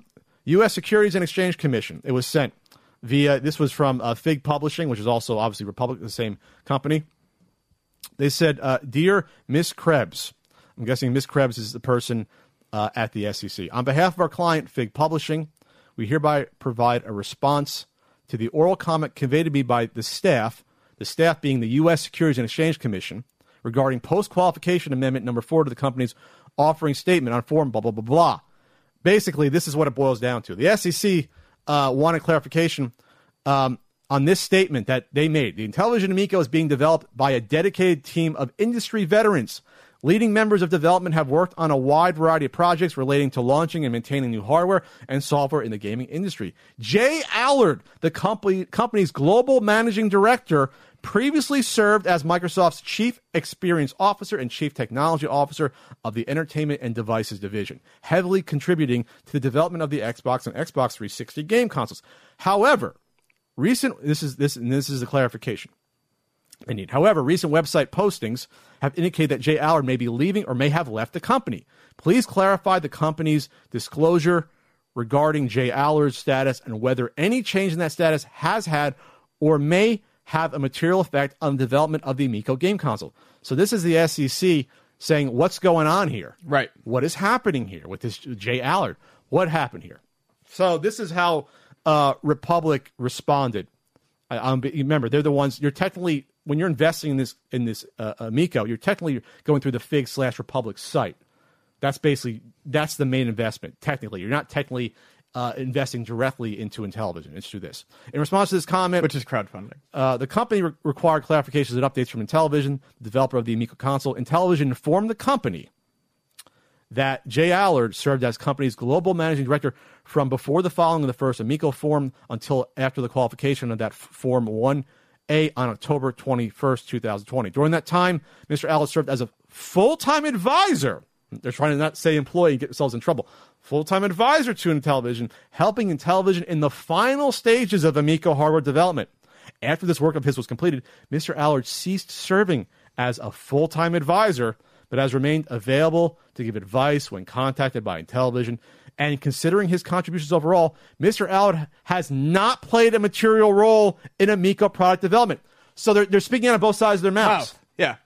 U.S. Securities and Exchange Commission. It was sent via, this was from Fig Publishing, which is also obviously Republic, the same company. They said, Dear Ms. Krebs, I'm guessing Ms. Krebs is the person at the SEC. On behalf of our client, Fig Publishing, we hereby provide a response to the oral comment conveyed to me by the staff being the U.S. Securities and Exchange Commission, regarding post-qualification amendment number 4 to the company's offering statement on form blah, blah, blah, blah. Basically, this is what it boils down to. The SEC wanted clarification on this statement that they made. The Intellivision Amico is being developed by a dedicated team of industry veterans. Leading members of development have worked on a wide variety of projects relating to launching and maintaining new hardware and software in the gaming industry. Jay Allard, the company's global managing director, previously served as Microsoft's Chief Experience Officer and Chief Technology Officer of the Entertainment and Devices Division, heavily contributing to the development of the Xbox and Xbox 360 game consoles. However, this is the clarification I need. However, recent website postings have indicated that Jay Allard may be leaving or may have left the company. Please clarify the company's disclosure regarding Jay Allard's status and whether any change in that status has had or may have a material effect on the development of the Amico game console. So this is the SEC saying, what's going on here?
Right.
What is happening here with this Jay Allard? What happened here? So this is how Republic responded. Remember, they're the ones, you're technically, when you're investing in this Amico, you're technically going through the Fig/Republic site. That's the main investment, technically. You're not technically investing directly into Intellivision. It's through this. In response to this comment,
which is crowdfunding,
the company required clarifications and updates from Intellivision, the developer of the Amico console. Intellivision informed the company that Jay Allard served as company's global managing director from before the filing of the first Amico form until after the qualification of that Form 1A on October 21st, 2020. During that time, Mr. Allard served as a full-time advisor. They're trying to not say employee and get themselves in trouble. Full-time advisor to Intellivision, helping Intellivision in the final stages of Amico hardware development. After this work of his was completed, Mr. Allard ceased serving as a full-time advisor, but has remained available to give advice when contacted by Intellivision. And considering his contributions overall, Mr. Allard has not played a material role in Amico product development. So they're speaking out of both sides of their mouths.
Wow. Yeah.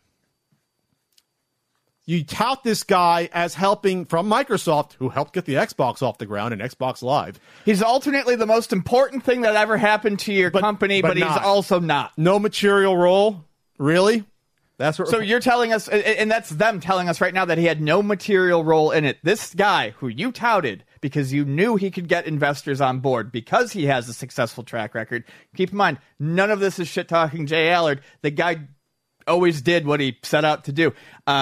You tout this guy as helping from Microsoft, who helped get the Xbox off the ground and Xbox Live.
He's alternately the most important thing that ever happened to your company, but he's also not.
No material role? Really? That's what.
So you're telling us, and that's them telling us right now that he had no material role in it. This guy who you touted because you knew he could get investors on board because he has a successful track record. Keep in mind, none of this is shit-talking Jay Allard. The guy always did what he set out to do.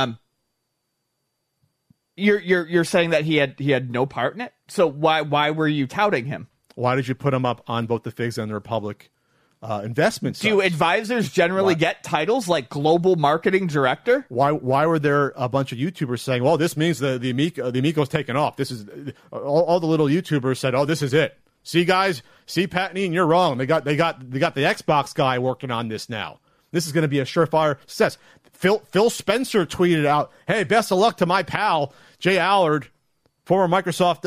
You're saying that he had no part in it? So why were you touting him?
Why did you put him up on both the Figs and the Republic investment sites?
Do advisors generally get titles like global marketing director?
Why were there a bunch of YouTubers saying, well, this means the Amico's taken off? This is all the little YouTubers said, oh, this is it. See, guys, Pat and Ian, you're wrong. They got the Xbox guy working on this now. This is going to be a surefire success. Phil Spencer tweeted out, hey, best of luck to my pal, Jay Allard, former Microsoft,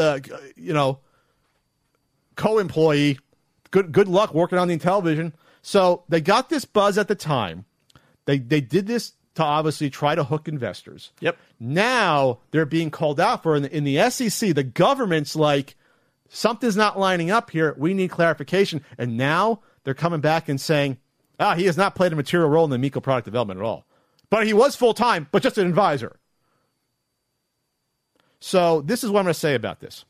co-employee. Good luck working on the Intellivision. So they got this buzz at the time. They did this to obviously try to hook investors.
Yep.
Now they're being called out for in the SEC. The government's like, something's not lining up here. We need clarification. And now they're coming back and saying, he has not played a material role in the Amico product development at all. But he was full-time, but just an advisor. So this is what I'm going to say about this.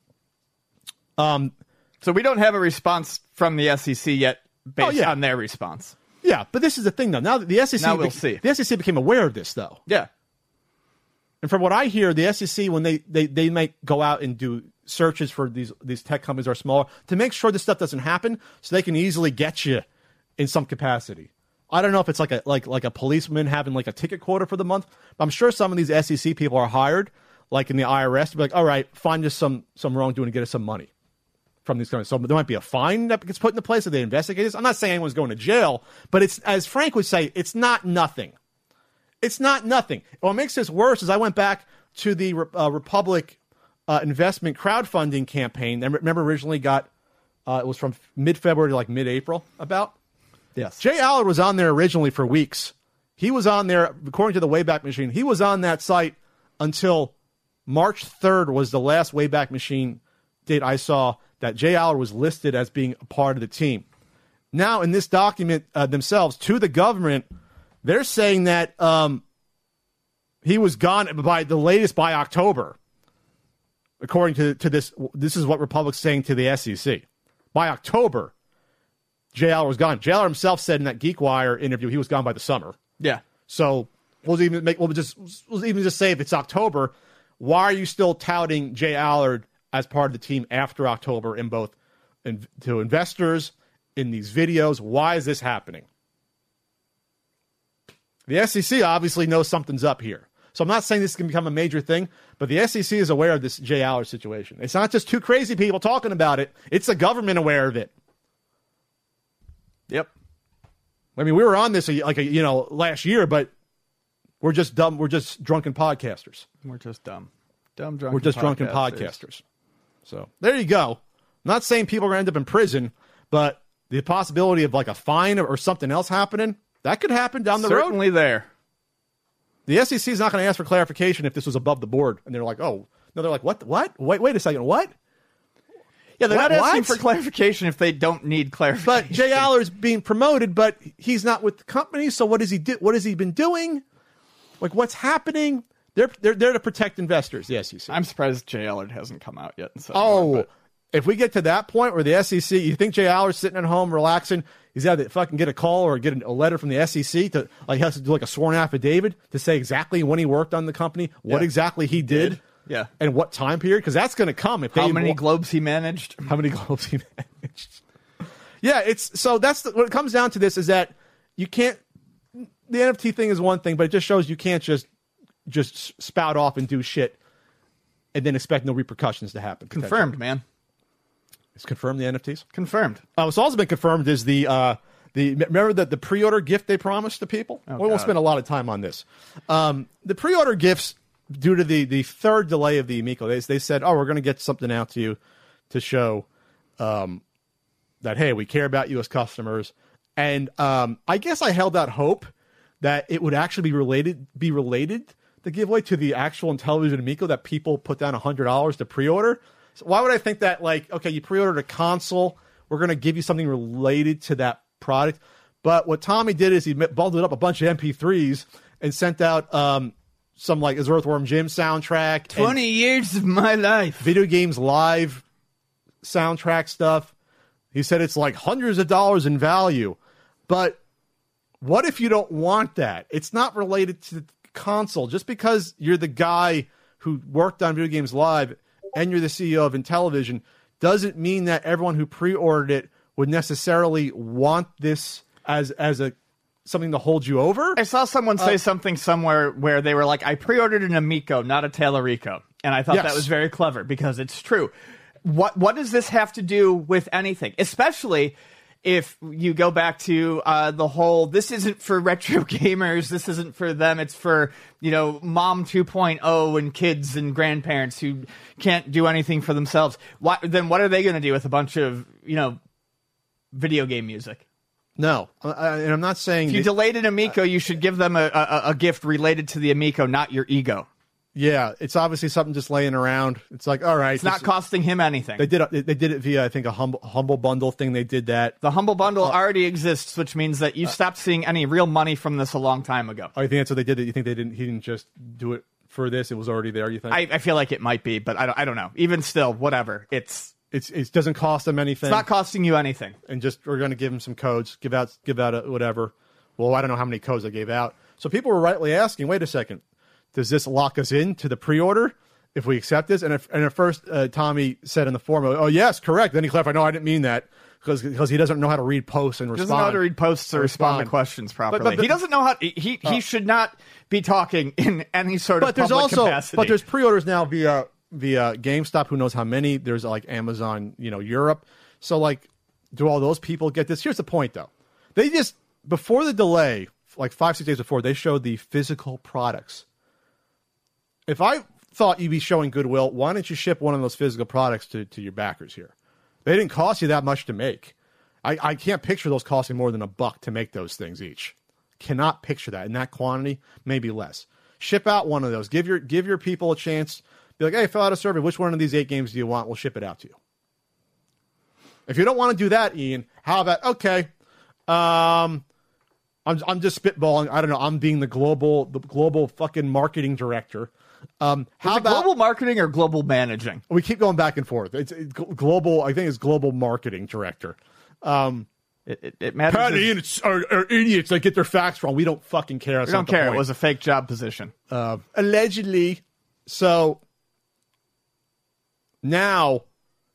So we don't have a response from the SEC yet based on their response.
Yeah, but this is the thing, though. Now the SEC,
now we'll see.
The SEC became aware of this, though.
Yeah.
And from what I hear, the SEC, when they might go out and do searches for these tech companies that are smaller to make sure this stuff doesn't happen, so they can easily get you in some capacity. I don't know if it's like a policeman having like a ticket quota for the month. But I'm sure some of these SEC people are hired, like in the IRS, to be like, all right, find us some wrongdoing and get us some money from these companies. So there might be a fine that gets put into place if they investigate this. I'm not saying anyone's going to jail, but it's, as Frank would say, it's not nothing. It's not nothing. What makes this worse is I went back to the Republic investment crowdfunding campaign. And remember, originally got it was from mid-February to like mid-April. About
Yes.
Jay Allard was on there originally for weeks. He was on there, according to the Wayback Machine. He was on that site until March 3rd was the last Wayback Machine date I saw that Jay Allard was listed as being a part of the team. Now, in this document themselves to the government, they're saying that he was gone by the latest by October. According to this is what Republic's saying to the SEC. By October, Jay Allard was gone. Jay Allard himself said in that GeekWire interview he was gone by the summer.
Yeah.
So we'll even just say if it's October, why are you still touting Jay Allard as part of the team after October to investors in these videos? Why is this happening? The SEC obviously knows something's up here. So I'm not saying this can become a major thing, but the SEC is aware of this Jay Allard situation. It's not just two crazy people talking about it. It's the government aware of it.
Yep.
I mean, we were on this last year, but we're just dumb. We're just drunken podcasters.
We're just dumb. Drunken
We're just drunken podcasters. So there you go. I'm not saying people are going to end up in prison, but the possibility of like a fine or something else happening, that could happen down the road.
Certainly there.
The SEC is not going to ask for clarification if this was above the board. And they're like, oh, no, they're like, what? Wait a second, what?
Yeah, they're not asking for clarification if they don't need clarification.
But Jay Allard's being promoted, but he's not with the company, so what does he do? What has he been doing? Like, what's happening? They're there to protect investors, the SEC.
I'm surprised Jay Allard hasn't come out yet. And said
if we get to that point where the SEC, you think Jay Allard's sitting at home relaxing, he's got to fucking get a call or get a letter from the SEC to, like, he has to do like a sworn affidavit to say exactly when he worked on the company, what exactly he did, and what time period, because that's going to come.
How many globes he managed.
How many globes he managed. Yeah, what it comes down to this is that you can't, the NFT thing is one thing, but it just shows you can't just spout off and do shit and then expect no repercussions to happen.
Confirmed, man.
It's confirmed, the NFTs?
Confirmed.
What's also been confirmed is remember the pre-order gift they promised to people? We won't spend a lot of time on this. The pre-order gifts, due to the third delay of the Amico, they said, we're going to get something out to you to show that, hey, we care about you as customers. And I guess I held out hope that it would actually be related, the giveaway, to the actual Intellivision Amico that people put down $100 to pre-order. So why would I think that, like, okay, you pre-ordered a console, we're going to give you something related to that product? But what Tommy did is he bundled up a bunch of MP3s and sent out some, like, his Earthworm Jim soundtrack.
20 years of my life.
Video Games Live soundtrack stuff. He said it's like hundreds of dollars in value. But what if you don't want that? It's not related to the console. Just because you're the guy who worked on Video Games Live and you're the CEO of Intellivision doesn't mean that everyone who pre-ordered it would necessarily want this as something to hold you over.
I saw someone say something somewhere where they were like, I pre-ordered an Amico, not a Taylorico. And I thought that was very clever because it's true. What does this have to do with anything? Especially if you go back to the whole, this isn't for retro gamers, this isn't for them, it's for, Mom 2.0 and kids and grandparents who can't do anything for themselves. Then what are they going to do with a bunch of, video game music?
No, and I'm not saying...
If you delayed an Amico, you should give them a gift related to the Amico, not your ego.
Yeah, it's obviously something just laying around. It's like, all right.
It's not costing him anything.
They did it via, I think, a humble bundle thing. They did that.
The humble bundle already exists, which means that you stopped seeing any real money from this a long time ago.
Oh, you think that's what they did? You think he didn't just do it for this? It was already there, you think?
I feel like it might be, but I don't know. Even still, whatever. It
doesn't cost them anything.
It's not costing you anything.
And just, we're going to give them some codes, give out whatever. Well, I don't know how many codes I gave out. So people were rightly asking, wait a second. Does this lock us into the pre-order if we accept this? And at first, Tommy said in the forum, "Oh yes, correct." Then he clarified, "No, I didn't mean that," because he doesn't know how to read posts and respond.
He doesn't know how to read posts or respond to questions properly. But he doesn't know how. He should not be talking in any sort of public capacity.
But there's pre-orders now via GameStop. Who knows how many? There's like Amazon, Europe. So like, do all those people get this? Here's the point, though. They just, before the delay, like 5-6 days before, they showed the physical products. If I thought you'd be showing goodwill, why don't you ship one of those physical products to your backers here? They didn't cost you that much to make. I can't picture those costing more than $1 to make those things each. Cannot picture that in that quantity, maybe less. Ship out one of those. Give your people a chance. Be like, hey, fill out a survey. Which one of these 8 games do you want? We'll ship it out to you. If you don't want to do that, Ian, how about, okay, I'm just spitballing. I don't know. I'm being the global fucking marketing director. How about
global marketing or global managing?
We keep going back and forth. It's global. I think it's global marketing director.
It matters.
Pat and Ian are idiots that get their facts wrong. We don't fucking care.
We don't care. It was a fake job position.
Allegedly. So now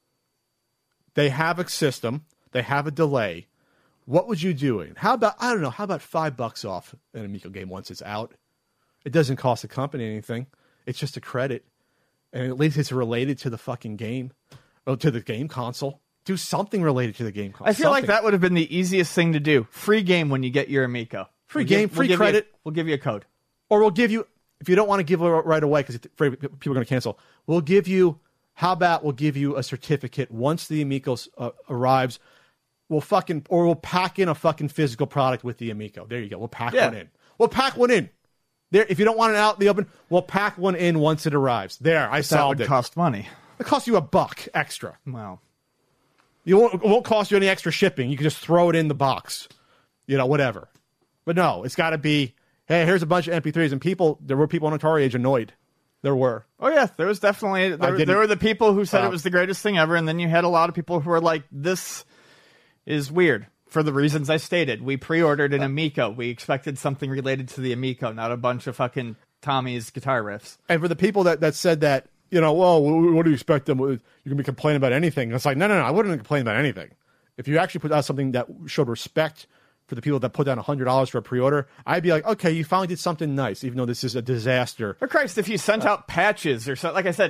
they have a system. They have a delay. What would you do? How about, I don't know, how about $5 off an Amico game once it's out? It doesn't cost the company anything. It's just a credit. And at least it's related to the fucking game. Or to the game console. Do something related to the game console.
I feel like that would have been the easiest thing to do. Free game when you get your Amico.
Free credit.
We'll give you a code.
Or we'll give you, if you don't want to give it right away because people are going to cancel, we'll give you a certificate once the Amico arrives. We'll pack in a fucking physical product with the Amico. There you go. We'll pack one in. We'll pack one in. There, if you don't want it out in the open, we'll pack one in once it arrives. There, I solved it.
That would cost money.
It costs you $1 extra.
Wow.
It won't cost you any extra shipping. You can just throw it in the box. Whatever. But no, it's got to be, hey, here's a bunch of MP3s. And there were people on Atari Age annoyed. There were.
Oh, yeah. There was definitely, there were the people who said it was the greatest thing ever. And then you had a lot of people who were like, this is weird. For the reasons I stated, we pre-ordered an Amico. We expected something related to the Amico, not a bunch of fucking Tommy's guitar riffs.
And for the people that said that, well, what do you expect them? You're going to be complaining about anything. It's like, no, I wouldn't complain about anything. If you actually put out something that showed respect for the people that put down $100 for a pre-order, I'd be like, okay, you finally did something nice, even though this is a disaster.
For Christ, if you sent out patches or something, like I said,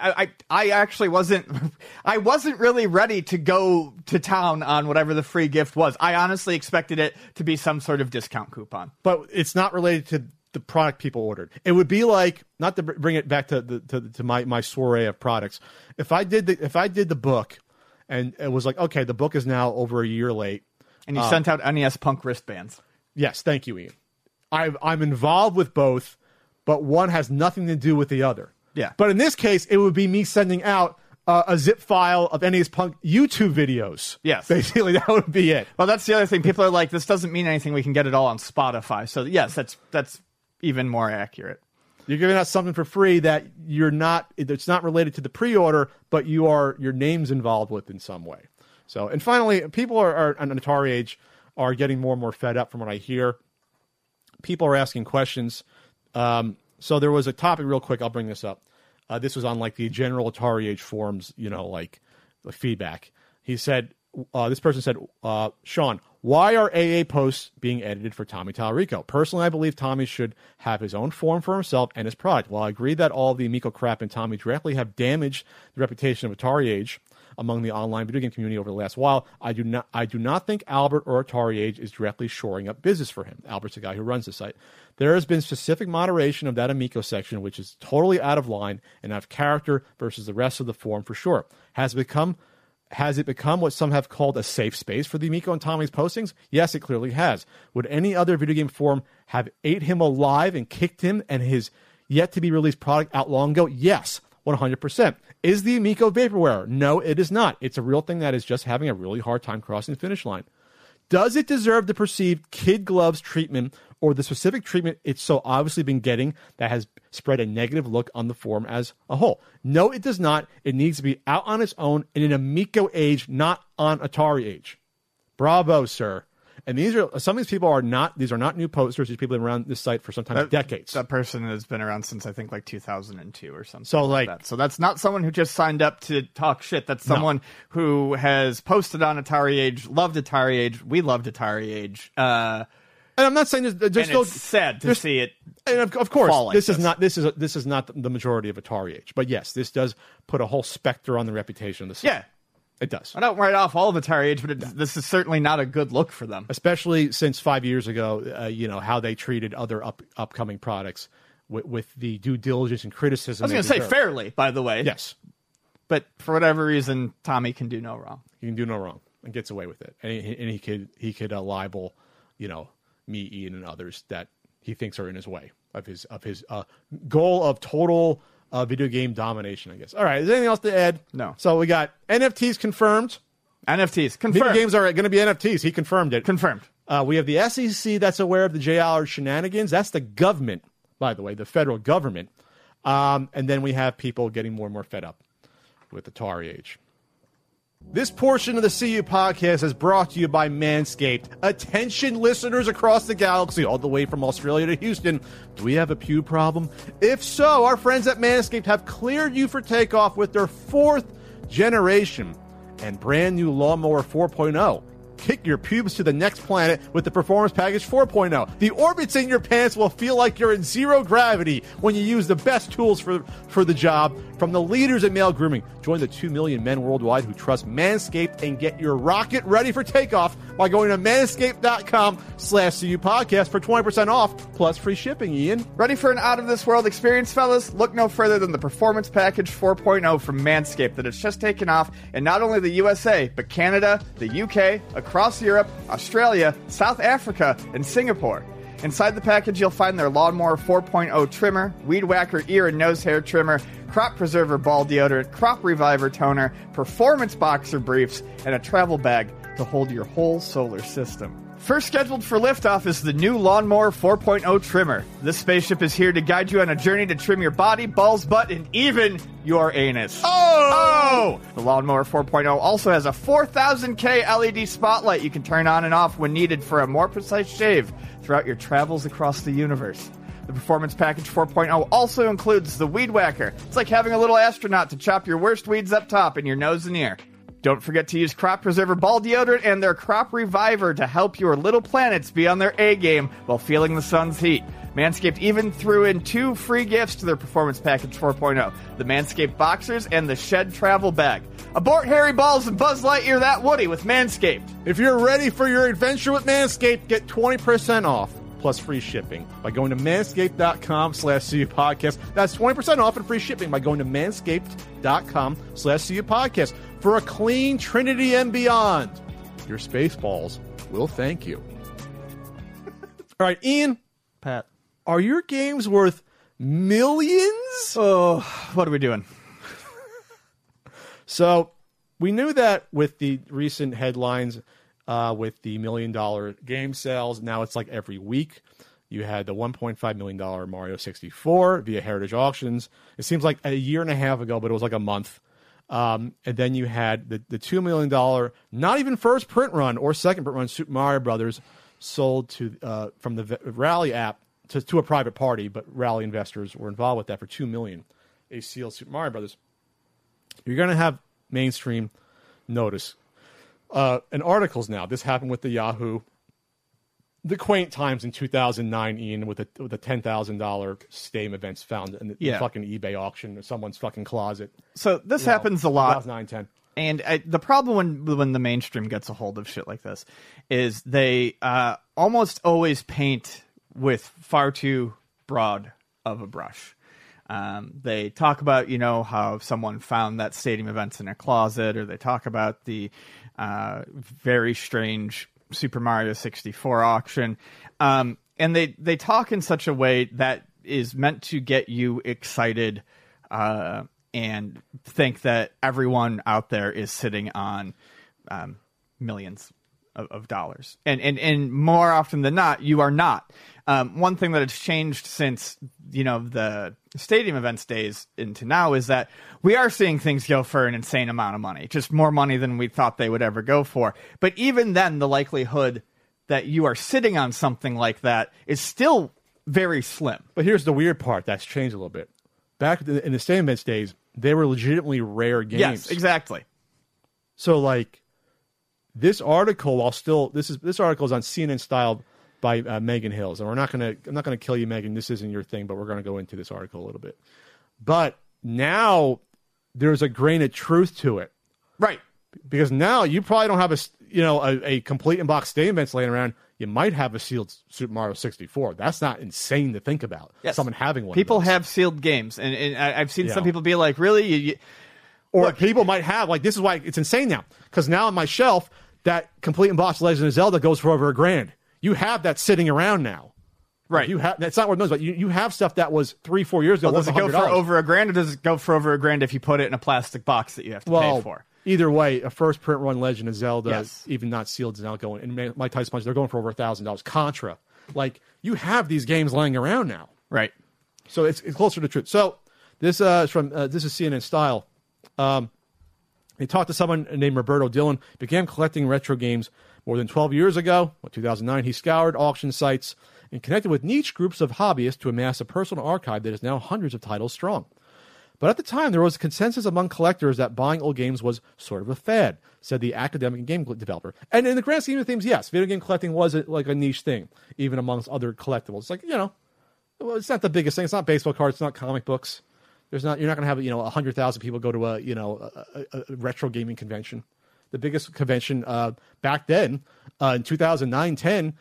I actually wasn't really ready to go to town on whatever the free gift was. I honestly expected it to be some sort of discount coupon.
But it's not related to the product people ordered. It would be like, not to bring it back to my soiree of products. If I did the book, and it was like, okay, the book is now over a year late,
and you sent out NES Punk wristbands.
Yes, thank you, Ian. I'm involved with both, but one has nothing to do with the other.
Yeah.
But in this case, it would be me sending out a zip file of NES Punk YouTube videos.
Yes.
Basically, that would be it.
Well, that's the other thing. People are like, this doesn't mean anything. We can get it all on Spotify. So, yes, that's even more accurate.
You're giving out something for free that it's not related to the pre-order, but your name's involved with in some way. So, and finally, people are on Atari Age are getting more and more fed up from what I hear. People are asking questions. So there was a topic real quick. I'll bring this up. This was on like the general Atari Age forums, like the feedback. He said, this person said, Sean, why are AA posts being edited for Tommy Tallarico? Personally, I believe Tommy should have his own forum for himself and his product. While I agree that all of the Amico crap and Tommy directly have damaged the reputation of Atari Age among the online video game community over the last while, I do not think Albert or Atari Age is directly shoring up business for him. Albert's the guy who runs the site. There has been specific moderation of that Amico section, which is totally out of line and out of character versus the rest of the forum for sure. Has it become what some have called a safe space for the Amico and Tommy's postings? Yes, it clearly has. Would any other video game forum have ate him alive and kicked him and his yet-to-be-released product out long ago? Yes, 100%. Is the Amico vaporware? No, it is not. It's a real thing that is just having a really hard time crossing the finish line. Does it deserve the perceived kid gloves treatment or the specific treatment it's so obviously been getting that has spread a negative look on the forum as a whole? No, it does not. It needs to be out on its own in an Amico Age, not on Atari Age. Bravo, sir. And some of these people are not new posters. These people have been around this site for sometimes decades.
That person has been around since I think like 2002 or something.
So
that. So that's not someone who just signed up to talk shit. That's someone who has posted on Atari Age, loved Atari Age. We loved Atari Age.
And I'm not saying
it's sad to see it.
And of course,
fall like
this is not the majority of Atari Age. But yes, this does put a whole specter on the reputation of the site.
Yeah.
It does.
I don't write off all of Atari Age, but this is certainly not a good look for them.
Especially since 5 years ago, how they treated other upcoming products with the due diligence and criticism.
I was going to say fairly, by the way.
Yes.
But for whatever reason, Tommy can do no wrong.
He can do no wrong and gets away with it. And he could libel, me, Ian, and others that he thinks are in his way of his goal of total video game domination, I guess. All right. Is there anything else to add?
No.
So we got NFTs confirmed.
NFTs confirmed.
Video games are going to be NFTs. He confirmed it.
Confirmed.
We have the SEC that's aware of the Jay Allard shenanigans. That's the government, by the way, the federal government. And then we have people getting more and more fed up with Atari Age. This portion of the CU podcast is brought to you by Manscaped. Attention listeners across the galaxy, all the way from Australia to Houston. Do we have a pube problem? If so, our friends at Manscaped have cleared you for takeoff with their 4th generation and brand new Lawnmower 4.0. Kick your pubes to the next planet with the Performance Package 4.0. The orbits in your pants will feel like you're in zero gravity when you use the best tools for the job from the leaders in male grooming. Join the 2 million men worldwide who trust Manscaped and get your rocket ready for takeoff by going to manscaped.com/CU podcast for 20% off plus free shipping, Ian.
Ready for an out-of-this-world experience, fellas? Look no further than the Performance Package 4.0 from Manscaped that has just taken off in not only the USA, but Canada, the UK, across Europe, Australia, South Africa, and Singapore. Inside the package, you'll find their Lawnmower 4.0 trimmer, Weed Whacker ear and nose hair trimmer, Crop Preserver ball deodorant, Crop Reviver toner, Performance boxer briefs, and a travel bag to hold your whole solar system. First scheduled for liftoff is the new Lawnmower 4.0 trimmer. This spaceship is here to guide you on a journey to trim your body, balls, butt, and even your anus. Oh! The Lawnmower 4.0 also has a 4000K LED spotlight you can turn on and off when needed for a more precise shave throughout your travels across the universe. The Performance Package 4.0 also includes the Weed Whacker. It's like having a little astronaut to chop your worst weeds up top in your nose and ear. Don't forget to use Crop Preserver ball deodorant and their Crop Reviver to help your little planets be on their A-game while feeling the sun's heat. Manscaped even threw in 2 free gifts to their Performance Package 4.0, the Manscaped Boxers and the Shed Travel Bag. Abort hairy balls and Buzz Lightyear that Woody with Manscaped.
If you're ready for your adventure with Manscaped, get 20% off plus free shipping by going to manscaped.com/CU podcast. That's 20% off and free shipping by going to manscaped.com/CU podcast. For a clean Trinity and beyond, your Spaceballs will thank you. All right, Ian.
Pat.
Are your games worth millions?
Oh, what are we doing?
So we knew that with the recent headlines with the $1 million game sales. Now it's like every week. You had the $1.5 million Mario 64 via Heritage Auctions. It seems like a year and a half ago, but it was like a month. And then you had the $2 million, not even first print run or second print run, Super Mario Brothers sold to from the Rally app to a private party, but Rally investors were involved with that for $2 million. A sealed Super Mario Brothers. You're going to have mainstream notice. And articles now. This happened with the Yahoo. The quaint times in 2009, Ian, with a $10,000 Steam events found in the fucking eBay auction or someone's fucking closet.
So this happens a lot.
2009, 10.
And the problem when the mainstream gets a hold of shit like this is they almost always paint with far too broad of a brush. They talk about, how someone found that stadium events in a closet, or they talk about the very strange Super Mario 64 auction. And they talk in such a way that is meant to get you excited and think that everyone out there is sitting on millions of dollars. And more often than not, you are not. One thing that has changed since, the stadium events days into now is that we are seeing things go for an insane amount of money, just more money than we thought they would ever go for. But even then, the likelihood that you are sitting on something like that is still very slim.
But here's the weird part that's changed a little bit. Back in the stadium events days, they were legitimately rare games.
Yes, exactly.
So, like, this article, this article is on CNN Style by Megan Hills, and I'm not gonna kill you, Megan. This isn't your thing, but we're gonna go into this article a little bit. But now there's a grain of truth to it,
right?
Because now you probably don't have a complete in-box Steam events laying around, you might have a sealed Super Mario 64. That's not insane to think about.
Yes.
Someone having one.
People
of those.
have sealed games, and I've seen some people be like, "Really?"
Or people might have, like, this is why it's insane now. Because now on my shelf, that complete in-box Legend of Zelda goes for over $1,000. You have that sitting around now.
Right.
You have that's not what it knows, but you have stuff that was 3-4 years ago.
Well, does it go for over $1,000, or does it go for over $1,000 if you put it in a plastic box that you have to pay for?
Either way, a first print run Legend of Zelda,
Yes.
even not sealed, is now going. And Mike Tyson Punch, they're going for over $1,000. Contra, like, you have these games laying around now,
Right.
so it's closer to truth. So this is from this is CNN Style. He talked to someone named Roberto Dillon, began collecting retro games more than 12 years ago. 2009, he scoured auction sites and connected with niche groups of hobbyists to amass a personal archive that is now hundreds of titles strong. But at the time, there was a consensus among collectors that buying old games was sort of a fad, said the academic game developer. And in the grand scheme of things, yes, video game collecting was like a niche thing, even amongst other collectibles. Like, it's not the biggest thing. It's not baseball cards. It's not comic books. You're not going to have 100,000 people go to a retro gaming convention. The biggest convention back then in 2009-10,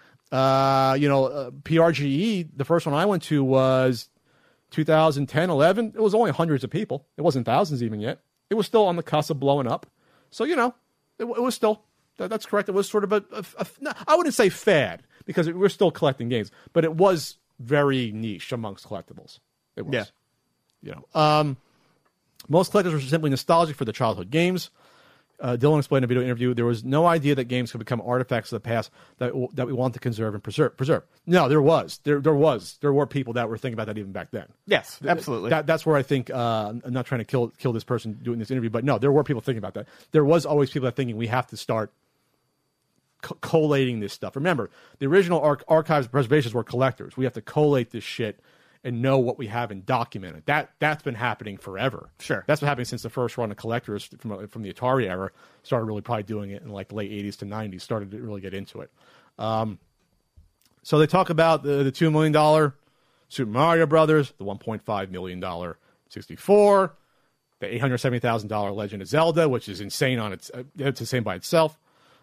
PRGE. The first one I went to was 2010-11. It was only hundreds of people. It wasn't thousands even yet. It was still on the cusp of blowing up. So it was still that's correct. It was sort of I wouldn't say fad because we're still collecting games, but it was very niche amongst collectibles. It was. Yeah. Most collectors were simply nostalgic for their childhood games. Dylan explained in a video interview, there was no idea that games could become artifacts of the past that we want to conserve and preserve. No, there was. There were people that were thinking about that even back then.
Yes, absolutely.
That's where I think, I'm not trying to kill this person doing this interview, but no, there were people thinking about that. There was always people that thinking we have to start collating this stuff. Remember, the original archives preservations were collectors. We have to collate this shit and know what we have and document it. That's been happening forever.
Sure.
That's been happening since the first run of collectors from the Atari era started really probably doing it in like late 80s to 90s, started to really get into it. So they talk about the $2 million Super Mario Brothers, the $1.5 million 64, the $870,000 Legend of Zelda, which is insane it's insane by itself.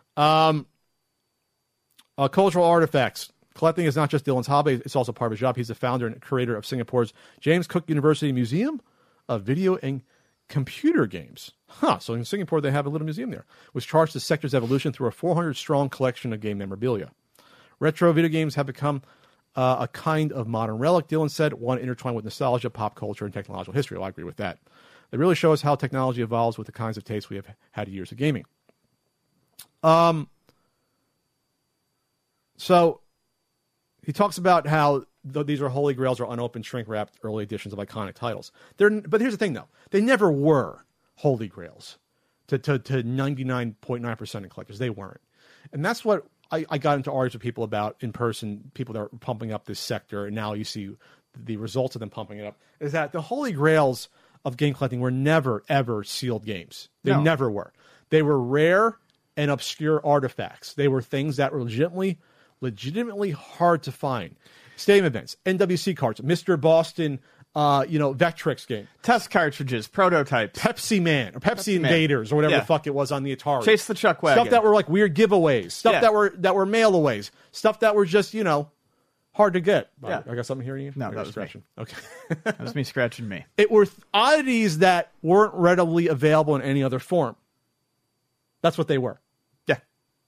Cultural artifacts. Collecting is not just Dylan's hobby, it's also part of his job. He's the founder and curator of Singapore's James Cook University Museum of Video and Computer Games. So in Singapore, they have a little museum there, which charts the sector's evolution through a 400-strong collection of game memorabilia. Retro video games have become a kind of modern relic, Dylan said, one intertwined with nostalgia, pop culture, and technological history. Well, I agree with that. It really shows how technology evolves with the kinds of tastes we have had years of gaming. So he talks about how these are holy grails or unopened, shrink-wrapped early editions of iconic titles. But here's the thing, though. They never were holy grails to 99.9% of collectors. They weren't. And that's what I got into arguments with people about in person, people that are pumping up this sector, and now you see the results of them pumping it up, is that the holy grails of game collecting were never, ever sealed games. They never were. They were rare and obscure artifacts. They were things that were legitimately hard to find. Stadium events, NWC cards, Mr. Boston, Vectrex game.
Test cartridges, prototypes.
Pepsi Man, or Pepsi Invaders, or whatever the fuck it was on the Atari.
Chase the Chuck Wagon.
Stuff that were like weird giveaways. Stuff that were mail-aways. Stuff that were just, hard to get.
Yeah.
I got something here you?
No, that was
scratching.
me.
Okay.
That was me scratching me.
It were oddities that weren't readily available in any other form. That's what they were.
Yeah.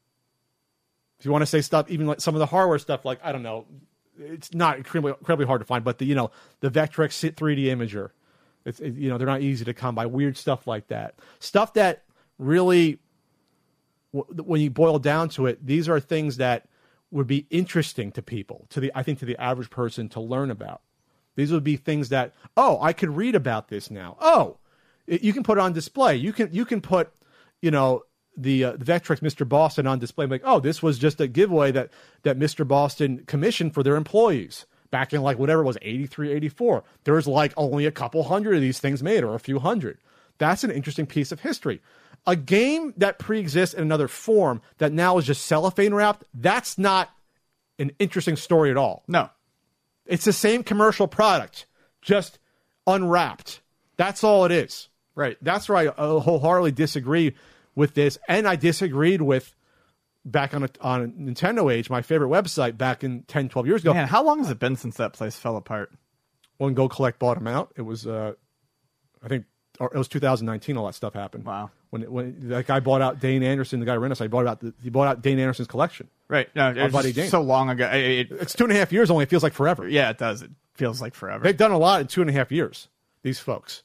If you want to say stuff, even like some of the hardware stuff, like, I don't know, it's not incredibly hard to find, but the Vectrex 3D imager, they're not easy to come by. Weird stuff like that. Stuff that really, when you boil down to it, these are things that would be interesting to people, to the average person to learn about. These would be things that, I could read about this now. You can put it on display. You can put, the Vectrex Mr. Boston on display. Like, this was just a giveaway that Mr. Boston commissioned for their employees back in whatever it was, 83, 84. There's only a couple hundred of these things made, or a few hundred. That's an interesting piece of history. A game that pre-exists in another form that now is just cellophane wrapped, that's not an interesting story at all.
No.
It's the same commercial product, just unwrapped. That's all it is. Right. That's where I wholeheartedly disagree with this, and I disagreed with back on Nintendo Age, my favorite website back in 10, 12 years ago.
Man, how long has it been since that place fell apart?
When Go Collect bought them out, it was, I think, it was 2019. All that stuff happened.
Wow.
When that guy bought out Dane Anderson, the guy who ran us, he bought out Dane Anderson's collection.
Right. No, it was so long ago.
It's 2.5 years only. It feels like forever.
Yeah, it does. It feels like forever.
They've done a lot in 2.5 years, these folks.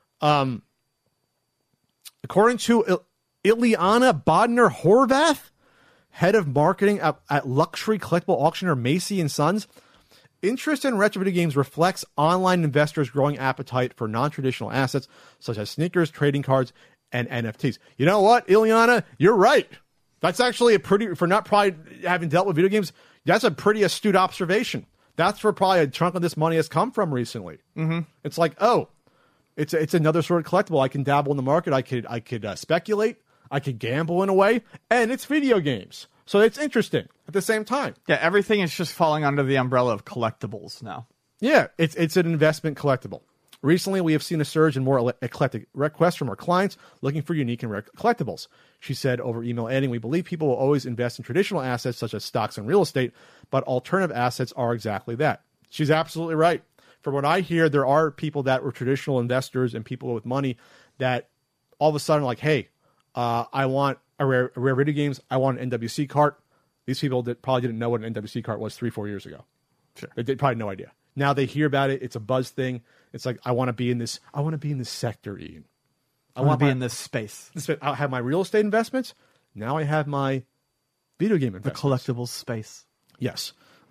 According to Ileana Bodner-Horvath, head of marketing at luxury collectible auctioneer Macy & Sons, interest in retro video games reflects online investors' growing appetite for non-traditional assets such as sneakers, trading cards, and NFTs. You know what, Ileana? You're right. That's actually for not probably having dealt with video games, that's a pretty astute observation. That's where probably a chunk of this money has come from recently. Mm-hmm. It's like, oh, it's another sort of collectible. I can dabble in the market. I could speculate. I could gamble in a way, and it's video games. So it's interesting at the same time.
Yeah, everything is just falling under the umbrella of collectibles now.
Yeah, it's an investment collectible. Recently, we have seen a surge in more eclectic requests from our clients looking for unique and rare collectibles. She said over email, adding, we believe people will always invest in traditional assets such as stocks and real estate, but alternative assets are exactly that. She's absolutely right. From what I hear, there are people that were traditional investors and people with money that all of a sudden are like, hey, I want a rare video games. I want an NWC cart. These people that probably didn't know what an NWC cart was 3-4 years ago.
Sure.
They did probably no idea. Now they hear about it. It's a buzz thing. It's like, I want to be in this. I want to be in this sector, Ian.
I want to be in this space.
I have my real estate investments. Now I have my video game investments.
The collectibles space.
Yes.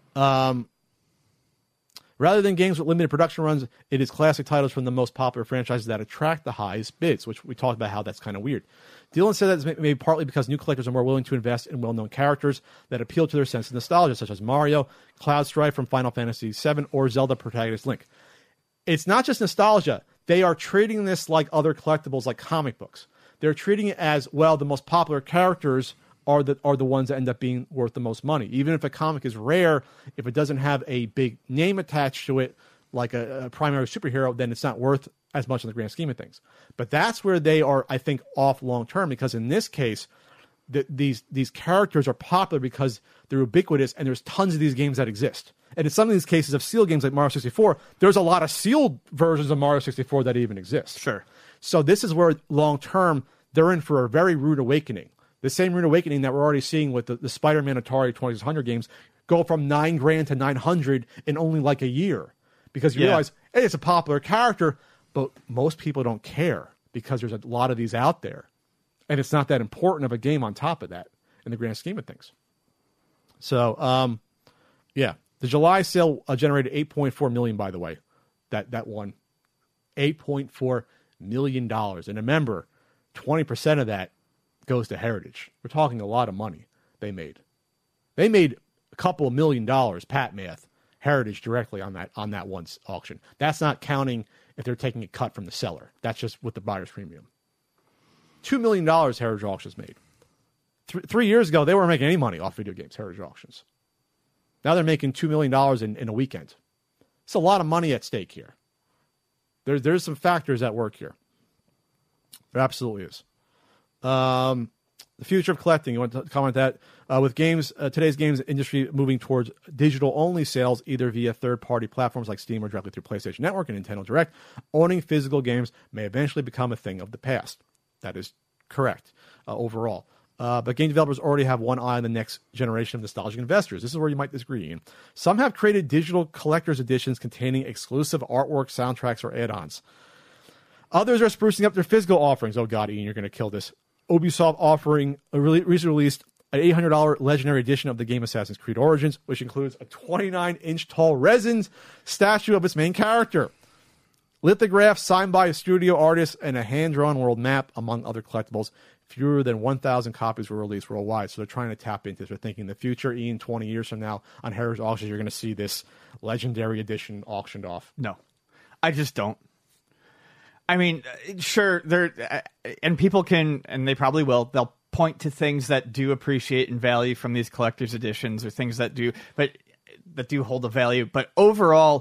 Rather than games with limited production runs, it is classic titles from the most popular franchises that attract the highest bids, which we talked about how that's kind of weird. Dylan said that it's maybe partly because new collectors are more willing to invest in well-known characters that appeal to their sense of nostalgia, such as Mario, Cloud Strife from Final Fantasy VII, or Zelda protagonist Link. It's not just nostalgia. They are treating this like other collectibles, like comic books. They're treating it as, well, the most popular characters are the ones that end up being worth the most money. Even if a comic is rare, if it doesn't have a big name attached to it, like a primary superhero, then it's not worth as much in the grand scheme of things. But that's where they are, I think, off long term, because in this case, these characters are popular because they're ubiquitous, and there's tons of these games that exist. And in some of these cases of sealed games like Mario 64, there's a lot of sealed versions of Mario 64 that even exist.
Sure. So
this is where long term they're in for a very rude awakening. The same rude awakening that we're already seeing with the Spider-Man Atari 2600 games go from $9,000 to $900 in only like a year, because you realize, hey, it's a popular character, but most people don't care because there's a lot of these out there, and it's not that important of a game on top of that in the grand scheme of things. So, the July sale generated $8.4 million. By the way, that one, $8.4 million, and remember, 20% of that goes to Heritage. We're talking a lot of money they made. They made a couple of $1 million, pat math, Heritage directly on that one auction. That's not counting if they're taking a cut from the seller. That's just with the buyer's premium. $2 million Heritage Auctions made. 3 years ago, they weren't making any money off video games, Heritage Auctions. Now they're making $2 million in a weekend. It's a lot of money at stake here. There's some factors at work here. There absolutely is. The future of collecting. You want to comment that? With games, today's games industry moving towards digital-only sales, either via third-party platforms like Steam or directly through PlayStation Network and Nintendo Direct, owning physical games may eventually become a thing of the past. That is correct overall. But game developers already have one eye on the next generation of nostalgic investors. This is where you might disagree, Ian. Some have created digital collector's editions containing exclusive artwork, soundtracks, or add-ons. Others are sprucing up their physical offerings. Oh, God, Ian, you're going to kill this. Ubisoft offering recently released an $800 legendary edition of the game Assassin's Creed Origins, which includes a 29-inch tall resin statue of its main character, lithographs signed by a studio artist, and a hand-drawn world map, among other collectibles. Fewer than 1,000 copies were released worldwide, so they're trying to tap into this. They're thinking in the future, Ian, 20 years from now, on Heritage Auctions, you're going to see this legendary edition auctioned off.
No, I just don't. I mean, sure, and people can, and they probably will, they'll point to things that do appreciate in value from these collector's editions, or things that do hold a value. But overall,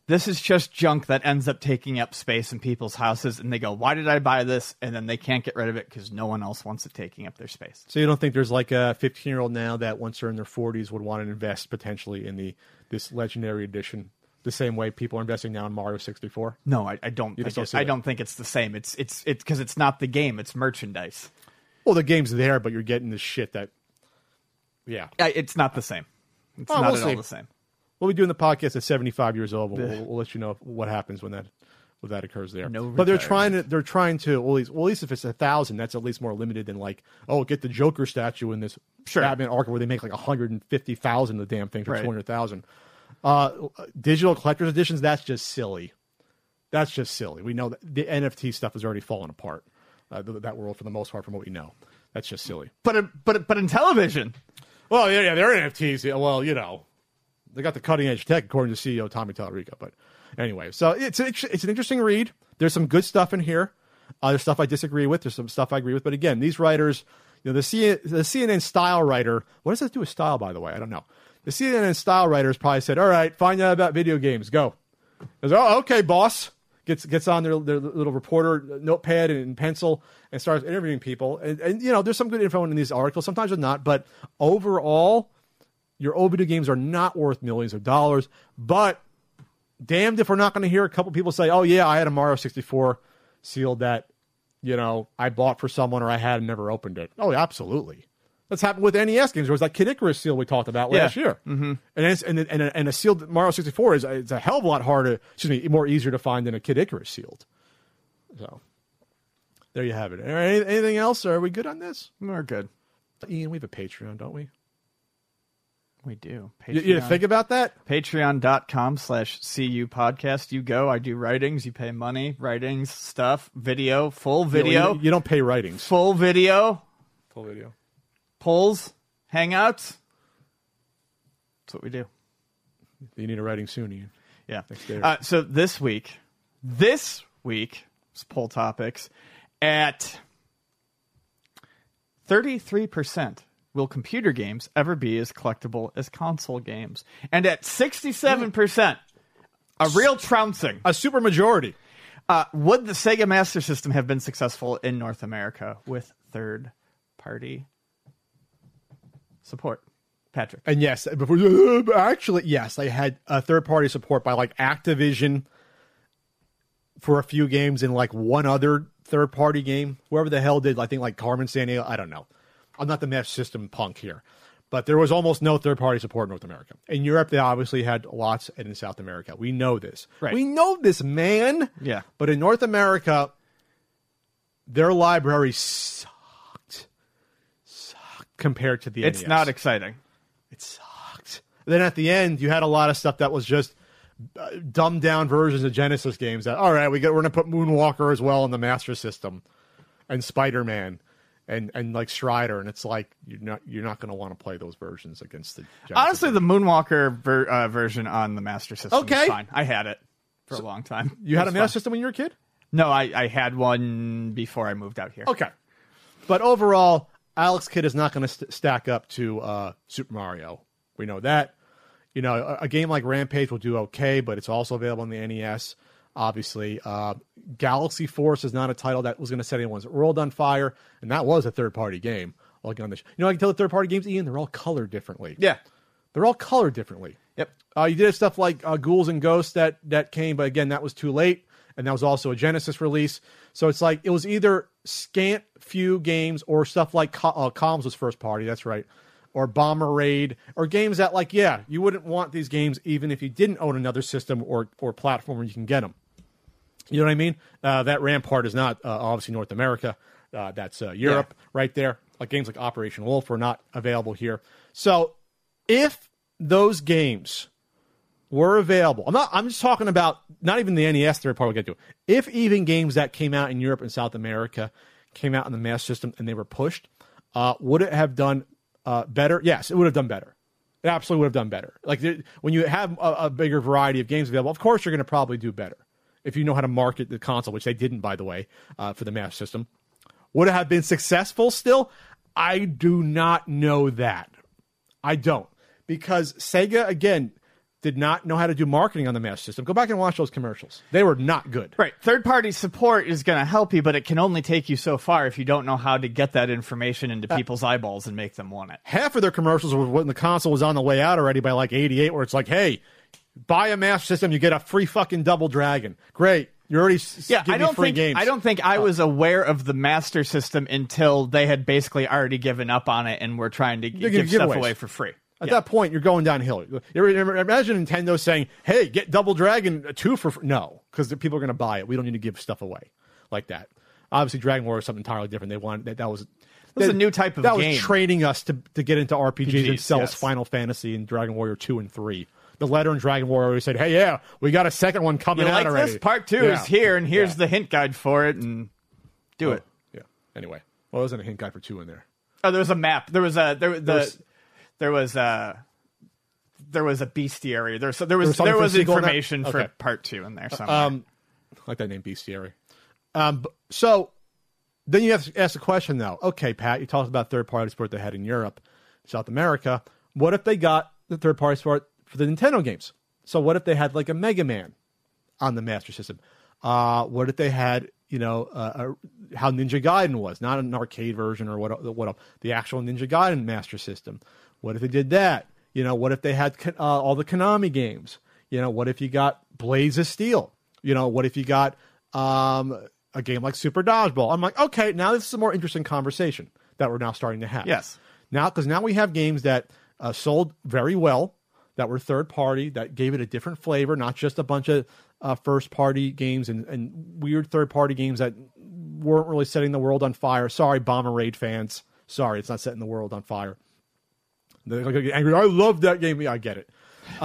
This is just junk that ends up taking up space in people's houses, and they go, why did I buy this? And then they can't get rid of it because no one else wants it taking up their space.
So you don't think there's like a 15-year-old now that once they're in their 40s would want to invest potentially in this Legendary Edition the same way people are investing now in Mario 64?
No, I don't. I don't think it's the same. It's because it's not the game; it's merchandise.
Well, the game's there, but you're getting this shit that, yeah,
it's not the same. It's not
we'll
at all
see.
the same.
We'll be doing the podcast at 75 years old. We'll let you know what happens when that occurs there.
No
but they're
retirement.
trying to well, at least if it's 1,000, that's at least more limited than like, oh, get the Joker statue in this Batman Arkham where they make like 150,000 of the damn thing for 200,000. Digital collector's editions, that's just silly. That's just silly. We know that the NFT stuff is already falling apart. That world, for the most part, from what we know, that's just silly.
But in television,
well, yeah, they're NFTs. Yeah, well, you know, they got the cutting edge tech, according to CEO Tommy Tallarico. But anyway, so it's an interesting read. There's some good stuff in here. There's stuff I disagree with. There's some stuff I agree with. But again, these writers, you know, the CNN style writer. What does that do with style, by the way? I don't know. The CNN style writers probably said, "All right, find out about video games. Go." Goes, "Oh, okay, boss." Gets on their little reporter notepad and pencil and starts interviewing people. And you know, there's some good info in these articles. Sometimes there's not. But overall, your old video games are not worth millions of dollars. But damned if we're not going to hear a couple people say, "Oh yeah, I had a Mario 64 sealed that, you know, I bought for someone or I had and never opened it." Oh, absolutely. That's happened with NES games. There was that Kid Icarus seal we talked about last year. Mm-hmm. And a sealed Mario 64 is a hell of a lot harder, more easier to find than a Kid Icarus sealed. So there you have it. Anything else? Are we good on this?
we're good.
Ian, we have a Patreon, don't we?
We do.
You didn't think about that?
Patreon.com/CU podcast. You go. I do writings. You pay money. Writings, stuff, video, full video.
You don't pay writings.
Full video.
Full video.
Polls, hangouts. That's what we do.
You need a writing soon, Ian.
Yeah.
Next
So this week's poll topics at 33%. Will computer games ever be as collectible as console games? And at 67%, a real trouncing.
A super majority.
Would the Sega Master System have been successful in North America with third-party support? Patrick.
And yes, actually, yes, I had third-party support by like Activision for a few games and like one other third-party game. Whoever the hell did, I think like Carmen Sandiego, I don't know. I'm not the Master System punk here. But there was almost no third-party support in North America. In Europe, they obviously had lots, and in South America. We know this.
Right.
We know this, man.
Yeah.
But in North America, their library sucked compared to the NES.
It's not exciting.
It sucked. Then at the end, you had a lot of stuff that was just dumbed down versions of Genesis games. That, all right, we're going to put Moonwalker as well in the Master System, and Spider-Man. And like Strider, and it's like you're not going to want to play those versions against the Genesis.
Honestly, the Moonwalker version on the Master System is fine. I had it for a long time.
You had a Master System when you were a kid?
No, I had one before I moved out here.
Okay. But overall, Alex Kidd is not going to stack up to Super Mario. We know that. You know, a game like Rampage will do okay, but it's also available on the NES. Obviously, Galaxy Force is not a title that was going to set anyone's world on fire, and that was a third-party game. Like on the, you know, I can tell the third-party games, Ian, they're all colored differently.
Yeah,
they're all colored differently.
Yep.
You did stuff like Ghouls and Ghosts that came, but again, that was too late, and that was also a Genesis release. So it's like it was either scant few games or stuff like Columns was first party. That's right. Or Bomber Raid, or games that, like, yeah, you wouldn't want these games even if you didn't own another system or platform where you can get them. You know what I mean? That Rampart is not obviously North America. That's Europe right there. Like games like Operation Wolf are not available here. So if those games were available, I'm just talking about not even the NES third party we'll get to. If even games that came out in Europe and South America came out in the Master System and they were pushed, would it have done better? Yes, it would have done better. It absolutely would have done better. Like when you have a bigger variety of games available, of course you're going to probably do better. If you know how to market the console, which they didn't, by the way, for the Master System. Would it have been successful still? I do not know that. I don't. Because Sega, again, did not know how to do marketing on the Master System. Go back and watch those commercials. They were not good.
Right. Third-party support is going to help you, but it can only take you so far if you don't know how to get that information into people's eyeballs and make them want it.
Half of their commercials were when the console was on the way out already by like 88, where it's like, hey, buy a Master System, you get a free fucking Double Dragon. Great. You're already giving me free games.
I don't think I was aware of the Master System until they had basically already given up on it and were trying to give stuff away for free.
At that point, you're going downhill. Imagine Nintendo saying, hey, get Double Dragon 2 for free. No, because people are going to buy it. We don't need to give stuff away like that. Obviously, Dragon Warrior is something entirely different. They wanted that was
a new type of game.
That was training us to get into RPGs and sell us Final Fantasy and Dragon Warrior 2 and 3. The letter in Dragon Warrior said, hey, yeah, we got a second one coming out already.
This part 2 is here, and here's the hint guide for it, and do it.
Yeah. Anyway, well, there wasn't a hint guide for 2 in there.
Oh, there was a map. There was a there was a bestiary. There was information for part 2 in there somewhere.
I like that name, bestiary. So then you have to ask the question, though. Okay, Pat, you talked about third-party support they had in Europe, South America. What if they got the third-party support for the Nintendo games? So what if they had like a Mega Man on the Master System? What if they had, how Ninja Gaiden was, not an arcade version or what the actual Ninja Gaiden Master System? What if they did that? What if they had all the Konami games? What if you got Blaze of Steel? What if you got a game like Super Dodgeball? I'm like, okay, now this is a more interesting conversation that we're now starting to have.
Yes.
Because now we have games that sold very well, that were third party, that gave it a different flavor, not just a bunch of first party games and weird third party games that weren't really setting the world on fire. Sorry, Bomber Raid fans. Sorry, it's not setting the world on fire. They're going to get angry. I love that game. Yeah, I get it.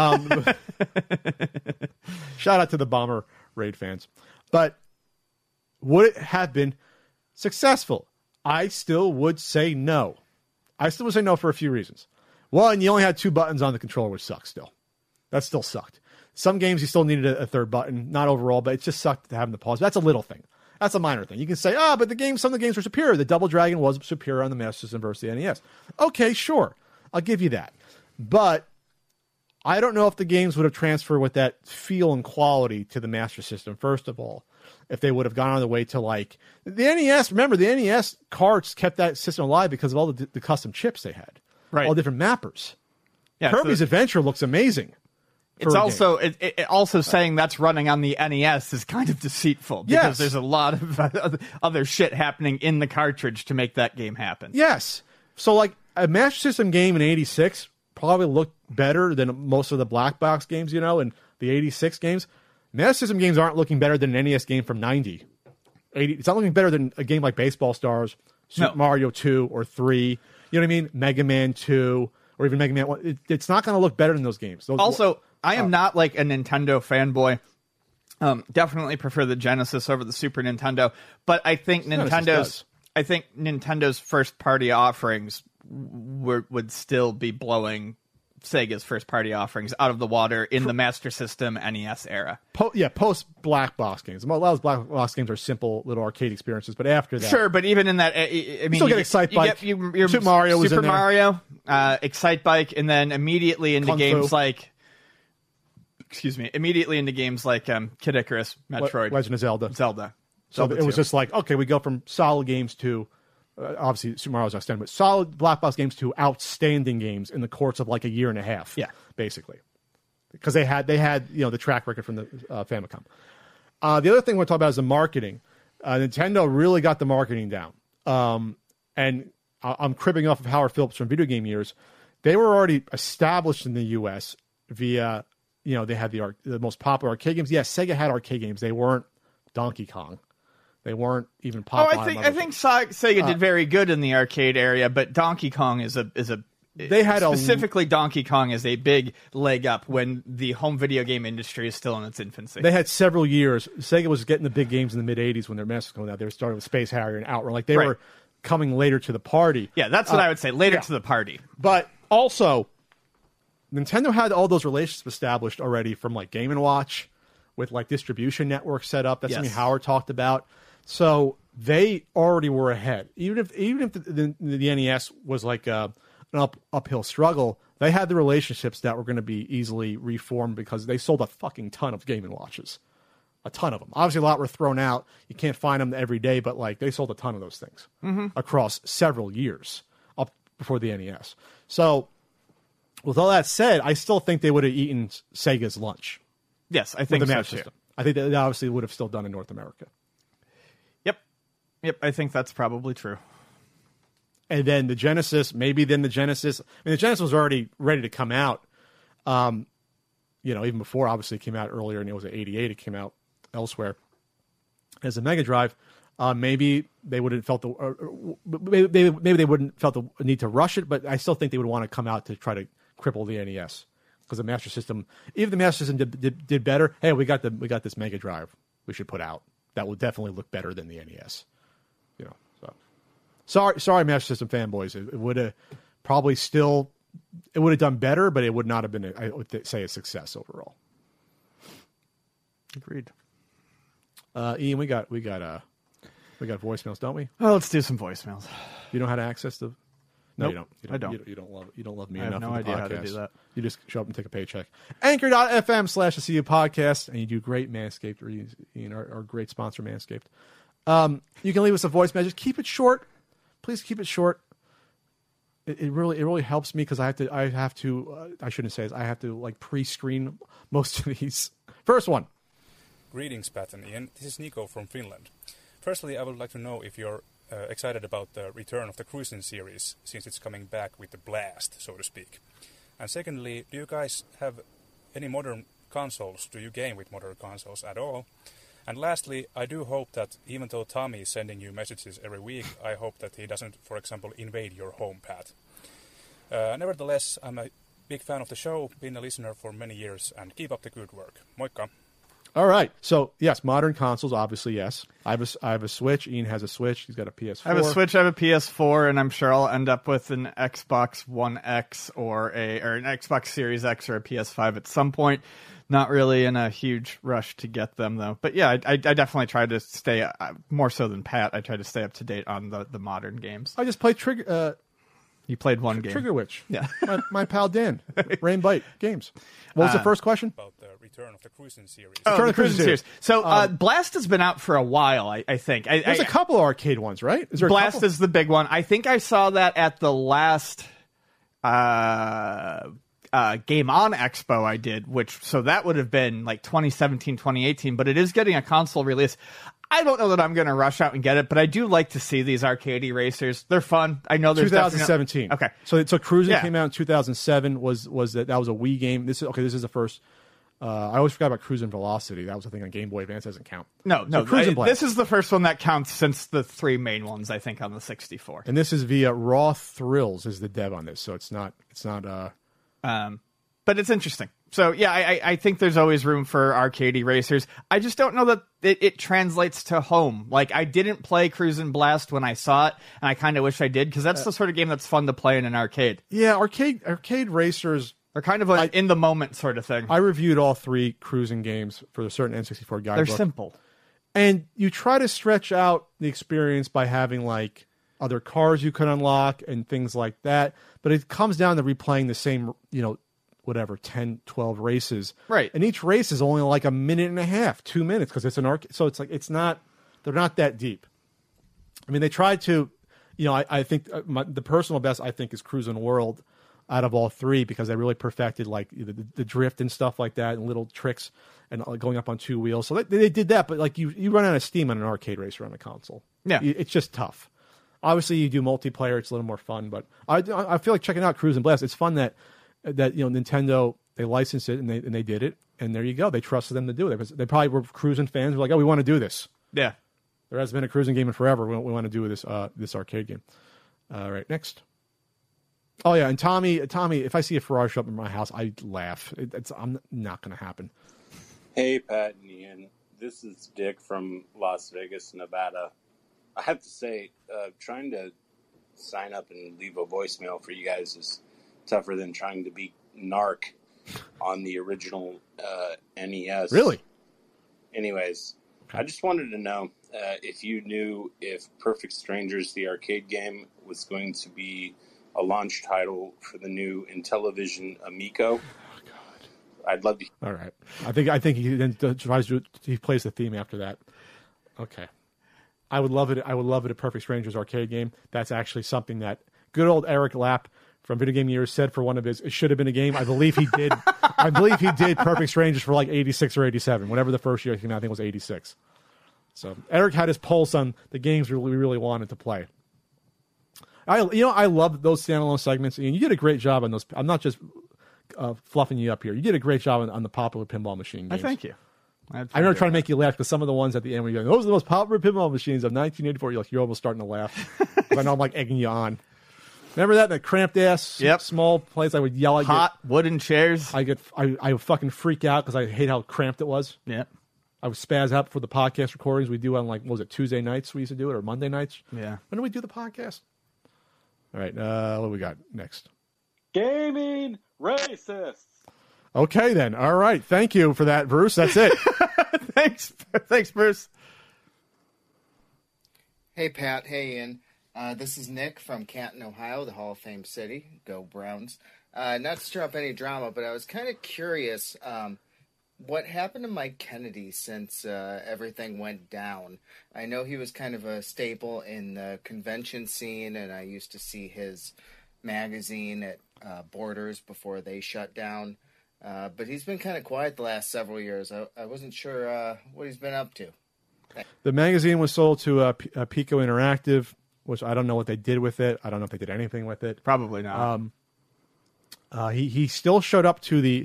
Shout out to the Bomber Raid fans. But would it have been successful? I still would say no. I still would say no for a few reasons. One, you only had 2 buttons on the controller, which sucks still. That still sucked. Some games you still needed a third button, not overall, but it just sucked to have the pause. That's a little thing. That's a minor thing. You can say, but some of the games were superior. The Double Dragon was superior on the Master System versus the NES. Okay, sure. I'll give you that. But I don't know if the games would have transferred with that feel and quality to the Master System, first of all. If they would have gone on the way to like the NES. Remember, the NES carts kept that system alive because of all the custom chips they had.
Right.
All different mappers.
Yeah,
Kirby's Adventure looks amazing.
It's also also saying that's running on the NES is kind of deceitful because there's a lot of other shit happening in the cartridge to make that game happen.
Yes. So like a Master System game in '86 probably looked better than most of the black box games, and the '86 games. Master System games aren't looking better than an NES game from '90. It's not looking better than a game like Baseball Stars, Super Mario 2 or 3. You know what I mean? Mega Man 2 or even Mega Man 1. It's not going to look better than those games.
I am not like a Nintendo fanboy. Definitely prefer the Genesis over the Super Nintendo, but I think Nintendo's first party offerings would still be blowing Sega's first party offerings out of the water in the Master System NES era.
Post black box games. A lot of those black box games are simple little arcade experiences, but after that,
sure. But even in that, I mean,
you still get Excitebike. Super Mario was in there.
Super Mario, Excitebike, and then immediately into games like. Immediately into games like Kid Icarus, Metroid,
Legend of Zelda.
So
it was just like, okay, we go from solid games to obviously Super Mario's outstanding, but solid black box games to outstanding games in the course of like a year and a half.
Yeah,
basically, because they had the track record from the Famicom. The other thing we're talking about is the marketing. Nintendo really got the marketing down, and I'm cribbing off of Howard Phillips from Video Game Years. They were already established in the U.S. via. They had the most popular arcade games. Yes, Sega had arcade games. They weren't Donkey Kong. They weren't even popular.
I think Sega did very good in the arcade area, but Donkey Kong specifically Donkey Kong is a big leg up when the home video game industry is still in its infancy.
They had several years. Sega was getting the big games in the mid '80s when their masters coming out. They were starting with Space Harrier and Outrun. Like they were coming later to the party.
Yeah, that's what I would say. Later to the party,
but also. Nintendo had all those relationships established already from like Game & Watch with like distribution networks set up. That's something Howard talked about. So they already were ahead. Even if the NES was like a an uphill struggle, they had the relationships that were going to be easily reformed because they sold a fucking ton of Game & Watches. A ton of them. Obviously, a lot were thrown out. You can't find them every day, but like they sold a ton of those things across several years up before the NES. So, with all that said, I still think they would have eaten Sega's lunch.
Yes, I think
with the
so
Master
too.
System. I think they obviously would have still done in North America.
Yep, I think that's probably true.
And then the Genesis, the Genesis was already ready to come out. Even before, obviously, it came out earlier, and it was at 88. It came out elsewhere as a Mega Drive. Maybe they wouldn't felt maybe they wouldn't felt the need to rush it, but I still think they would want to come out to try to cripple the NES because the Master System, even the Master System did better. Hey, we got this Mega Drive we should put out that will definitely look better than the NES. So sorry, Master System fanboys. It would have probably it would have done better, but it would not have been, I would say, a success overall.
Agreed.
Ian, we got voicemails, don't we?
Well, let's do some voicemails.
You know how to access the? No,
Nope,
you don't.
I don't.
You don't love me
I have
enough.
no
in the
idea how to
podcast.
do that.
You just show up and take a paycheck. Anchor.fm/the podcast, and you do great, Manscaped, or our great sponsor, Manscaped. You can leave us a voice message. Keep it short. Please keep it short. It really helps me because I have to I shouldn't say this. I have to like pre-screen most of these. First one.
Greetings, Pat and Ian. This is Nico from Finland. Firstly, I would like to know if you're excited about the return of the Cruising series, since it's coming back with the blast, so to speak. And secondly, do you guys have any modern consoles? Do you game with modern consoles at all? And lastly, I do hope that even though Tommy is sending you messages every week, I hope that he doesn't, for example, invade your home, Pat. Nevertheless, I'm a big fan of the show, been a listener for many years, and keep up the good work. Moikka.
All right. So, yes, modern consoles, obviously, yes. I have a Switch. Ian has a Switch. He's got a PS4.
I have a Switch, I have a PS4, and I'm sure I'll end up with an Xbox One X or an Xbox Series X or a PS5 at some point. Not really in a huge rush to get them, though. But yeah, I definitely try to stay, more so than Pat, I try to stay up to date on the modern games.
I just played Trigger.
You played one game.
Trigger Witch.
Yeah.
my pal Dan. Rain Bite Games. What was the first question?
About the return of the Cruising series.
Oh, the Cruising series. So Blast has been out for a while, I think.
There's a couple of arcade ones, right? Is there
Blast is the big one. I think I saw that at the last Game On Expo I did, so that would have been like 2017, 2018, but it is getting a console release. I don't know that I'm going to rush out and get it, but I do like to see these arcade racers. They're fun. I know there's
2017.
Okay.
So Cruising came out in 2007. That was a Wii game. This is the first. I always forgot about Cruising Velocity. That was the thing on Game Boy Advance. Doesn't count.
No.
Cruising Blast.
This is the first one that counts since the three main ones, I think, on the 64.
And this is via Raw Thrills is the dev on this, so it's not.
But it's interesting. So, yeah, I think there's always room for arcade racers. I just don't know that it translates to home. Like, I didn't play Cruisin' Blast when I saw it, and I kind of wish I did, because that's the sort of game that's fun to play in an arcade.
Yeah, arcade racers
are kind of an in-the-moment sort of thing.
I reviewed all three Cruising games for a certain N64 guidebook.
They're simple.
And you try to stretch out the experience by having, like, other cars you can unlock and things like that, but it comes down to replaying the same, 10, 12 races.
Right.
And each race is only like a minute and a half, 2 minutes, because it's an arcade. So it's like, they're not that deep. I mean, they tried to, I think the personal best, I think, is Cruising World out of all three, because they really perfected like the drift and stuff like that and little tricks and going up on two wheels. So they did that, but like you run out of steam on an arcade racer on a console.
Yeah.
It's just tough. Obviously, you do multiplayer, it's a little more fun, but I feel like checking out Cruising Blast. It's fun that Nintendo, they licensed it and they did it, and there you go. They trusted them to do it. They probably were Cruising fans. Were like, oh, we want to do this.
Yeah,
there hasn't been a Cruising game in forever. We want to do this arcade game. All right, next. Oh yeah, and Tommy, if I see a Ferrari show up in my house, I laugh. I'm not going to happen.
Hey, Pat and Ian. This is Dick from Las Vegas, Nevada. I have to say, trying to sign up and leave a voicemail for you guys is tougher than trying to beat Narc on the original NES.
Really?
Anyways, I just wanted to know if you knew if Perfect Strangers, the arcade game, was going to be a launch title for the new Intellivision Amico. I'd love to.
All right. I think he then tries to he plays the theme after that. Okay. I would love it. I would love it. A Perfect Strangers arcade game. That's actually something that good old Eric Lapp from Video Game Years said for one of his. It should have been a game. I believe he did. I believe he did Perfect Strangers for like 86 or 87, whatever the first year came out. I think it was 86. So Eric had his pulse on the games we really wanted to play. I love those standalone segments, and you did a great job on those. I'm not just fluffing you up here. You did a great job on the popular pinball machine games.
Thank you.
I'm not trying to make you laugh, because some of the ones at the end where you're going, those are the most popular pinball machines of 1984. You're almost starting to laugh. I know I'm like egging you on. Remember that? That cramped ass small place I would yell at.
Hot wooden chairs.
I would fucking freak out because I hate how cramped it was.
Yeah.
I would spaz out for the podcast recordings we do on, like, what was it, Tuesday nights we used to do it, or Monday nights?
Yeah.
When do we do the podcast? All right, what do we got next?
Gaming racists.
Okay, then. All right. Thank you for that, Bruce. That's it.
Thanks, Bruce.
Hey, Pat. Hey, Ian. This is Nick from Canton, Ohio, the Hall of Fame city. Go Browns. Not to stir up any drama, but I was kind of curious what happened to Mike Kennedy since everything went down. I know he was kind of a staple in the convention scene, and I used to see his magazine at Borders before they shut down. But he's been kind of quiet the last several years. I wasn't sure what he's been up to.
The magazine was sold to Pico Interactive, which I don't know what they did with it. I don't know if they did anything with it.
Probably not.
He still showed up to the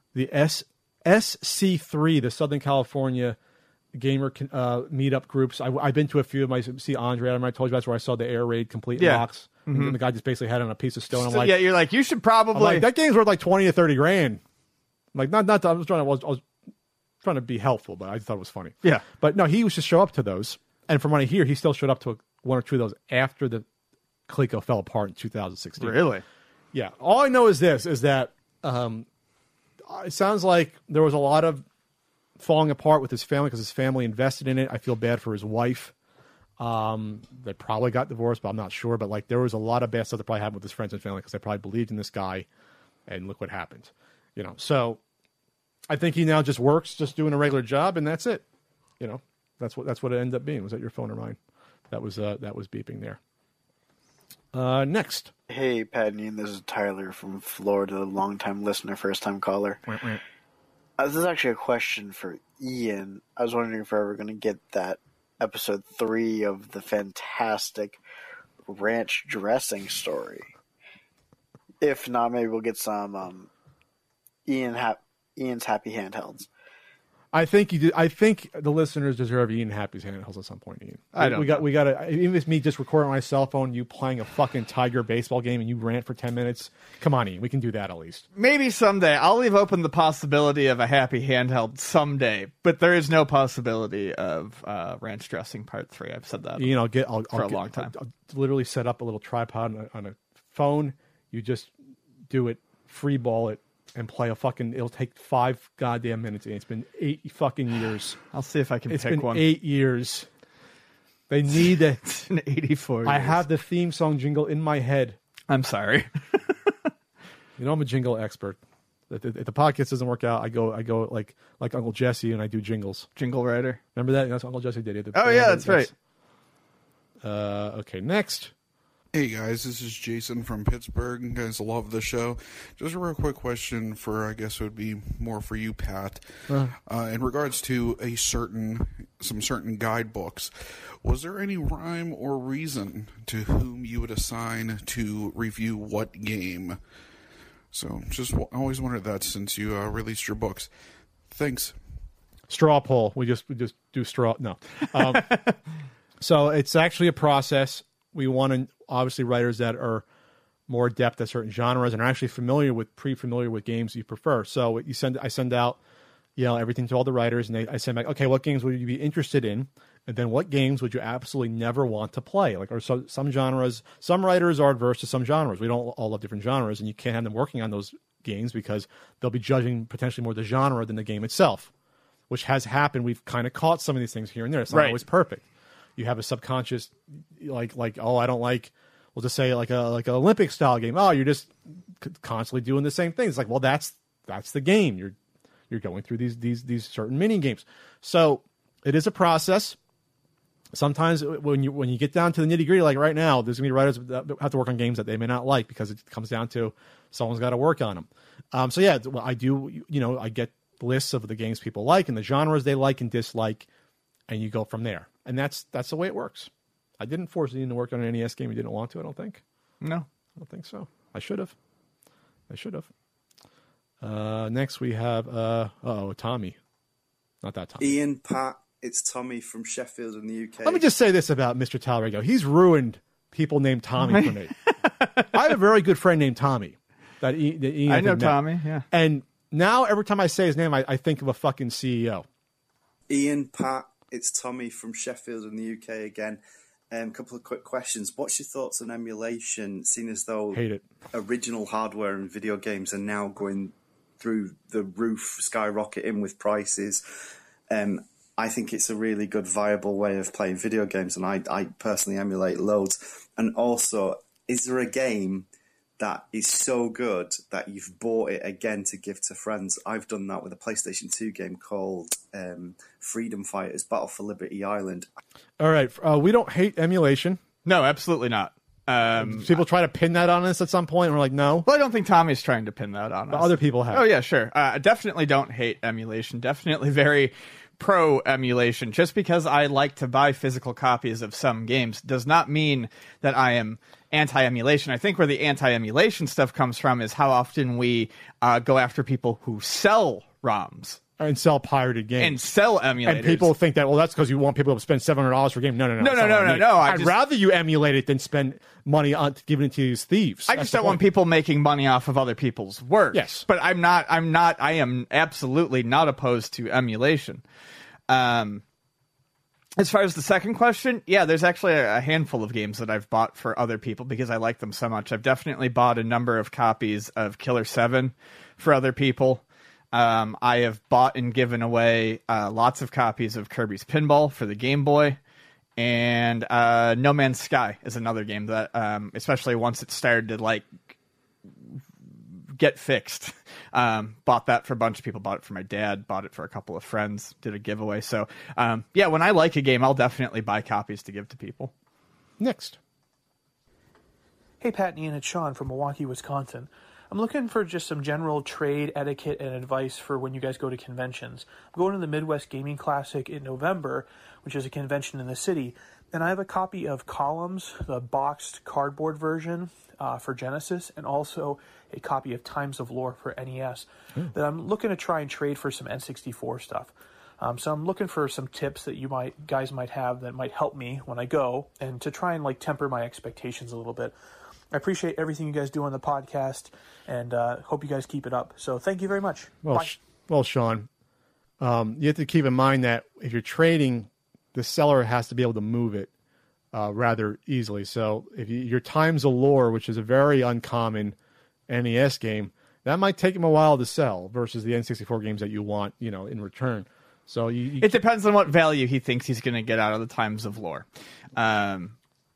SC3, the Southern California gamer meetup groups. I've been to a few of them. I see Andre. I told you that's where I saw the Air Raid complete box. Mm-hmm. And the guy just basically had it on a piece of stone. I'm like,
you're like, you should probably.
That game's worth like 20 or 30 grand. I'm like, I was trying to be helpful, but I thought it was funny.
Yeah.
But no, he used to show up to those. And from what I hear, he still showed up to one or two of those after the Coleco fell apart in 2016.
Really?
Yeah. All I know is this, is that it sounds like there was a lot of falling apart with his family because his family invested in it. I feel bad for his wife. They probably got divorced, but I'm not sure. But like, there was a lot of bad stuff that probably happened with his friends and family because they probably believed in this guy, and look what happened. So I think he now just works, just doing a regular job, and that's it. That's what it ended up being. Was that your phone or mine? That was beeping there. Next.
Hey, Pat and Ian, this is Tyler from Florida, long-time listener, first-time caller. This is actually a question for Ian. I was wondering if we're ever going to get that episode 3 of the fantastic ranch dressing story. If not, maybe we'll get some Ian's Happy Handhelds.
I think you do. I think the listeners deserve Ian Happy's handhelds at some point, Ian. We got to, even if it's me just recording on my cell phone, you playing a fucking Tiger baseball game and you rant for 10 minutes. Come on, Ian. We can do that at least.
Maybe someday. I'll leave open the possibility of a Happy Handheld someday, but there is no possibility of Ranch Dressing Part 3. I've said that for a long time.
I'll literally set up a little tripod on a phone. You just do it, free ball it, and play it'll take 5 goddamn minutes. It's been 8 fucking years.
I'll see if I can pick one.
It's been 8 years. They need it.
It's been 84 years.
I have the theme song jingle in my head.
I'm sorry.
I'm a jingle expert. If the podcast doesn't work out, I go like Uncle Jesse and I do jingles.
Jingle writer.
Remember that? That's what Uncle Jesse did.
Oh yeah, that's right.
Okay, next.
Hey guys, this is Jason from Pittsburgh. You guys love the show. Just a real quick question I guess it would be more for you, Pat. In regards to some certain guidebooks, was there any rhyme or reason to whom you would assign to review what game? So just always wondered that since you released your books. Thanks.
Straw poll. We just do straw. No. So it's actually a process. We want obviously writers that are more adept at certain genres and are actually familiar with games you prefer. So I send out, everything to all the writers, and I send back, okay, what games would you be interested in? And then what games would you absolutely never want to play? Some genres, some writers are adverse to some genres. We don't all love different genres, and you can't have them working on those games because they'll be judging potentially more the genre than the game itself, which has happened. We've kind of caught some of these things here and there. It's not always perfect. You have a subconscious, like, oh, I don't like we'll just say like an Olympic style game. Oh, you're just constantly doing the same things. Like, well, that's the game. You're going through these certain mini games. So it is a process. Sometimes when you get down to the nitty gritty, like right now, there's gonna be writers that have to work on games that they may not like because it comes down to someone's got to work on them. So yeah, I do. I get lists of the games people like and the genres they like and dislike, and you go from there. And that's the way it works. I didn't force Ian to work on an NES game he didn't want to. I don't think.
No,
I don't think so. I should have. Next we have Tommy. Not that Tommy.
Ian, Pat, it's Tommy from Sheffield in the UK.
Let me just say this about Mr. Talrego. He's ruined people named Tommy for me. I have a very good friend named Tommy. That Ian
I know Tommy, yeah.
And now every time I say his name, I think of a fucking CEO.
Ian, Pat, it's Tommy from Sheffield in the UK again. A couple of quick questions. What's your thoughts on emulation, seeing as though
Hate it.
Original hardware and video games are now going through the roof, skyrocketing with prices? I think it's a really good, viable way of playing video games, and I personally emulate loads. And also, is there a game that is so good that you've bought it again to give to friends? I've done that with a PlayStation 2 game called Freedom Fighters Battle for Liberty Island.
All right. We don't hate emulation.
No, absolutely not.
People try to pin that on us at some point, and we're like, no.
Well, I don't think Tommy's trying to pin that on
But
us.
other people have.
Oh, yeah, sure. I definitely don't hate emulation. Definitely very pro emulation. Just because I like to buy physical copies of some games does not mean that I am anti-emulation. I think where the anti-emulation stuff comes from is how often we go after people who sell ROMs.
And sell pirated games.
And sell emulators.
And people think that, well, that's because you want people to spend $700 for a game. No.
No.
I'd rather you emulate it than spend money on giving it to these thieves.
I just don't want people making money off of other people's work.
Yes.
But I am absolutely not opposed to emulation. As far as the second question, yeah, there's actually a handful of games that I've bought for other people because I like them so much. I've definitely bought a number of copies of Killer 7 for other people. I have bought and given away lots of copies of Kirby's Pinball for the Game Boy. And No Man's Sky is another game that, especially once it started to get fixed, bought that for a bunch of people. Bought it for my dad, bought it for a couple of friends, did a giveaway. So yeah, when I like a game, I'll definitely buy copies to give to people.
Next.
Hey Pat and Ian, it's Sean from Milwaukee, Wisconsin. I'm looking for just some general trade etiquette and advice for when you guys go to conventions. I'm going to the Midwest Gaming Classic in November, which is a convention in the city, and I have a copy of Columns, the boxed cardboard version for Genesis, and also a copy of Times of Lore for NES that I'm looking to try and trade for some N64 stuff. So I'm looking for some tips that you guys might have that might help me when I go, and to try and temper my expectations a little bit. I appreciate everything you guys do on the podcast, and hope you guys keep it up. So thank you very much.
Well,
Bye.
Sean, you have to keep in mind that if you're trading, the seller has to be able to move it rather easily. So if your Times of Lore, which is a very uncommon NES game, that might take him a while to sell versus the N64 games that you want, in return. So
it depends on what value he thinks he's going to get out of the Times of Lore. The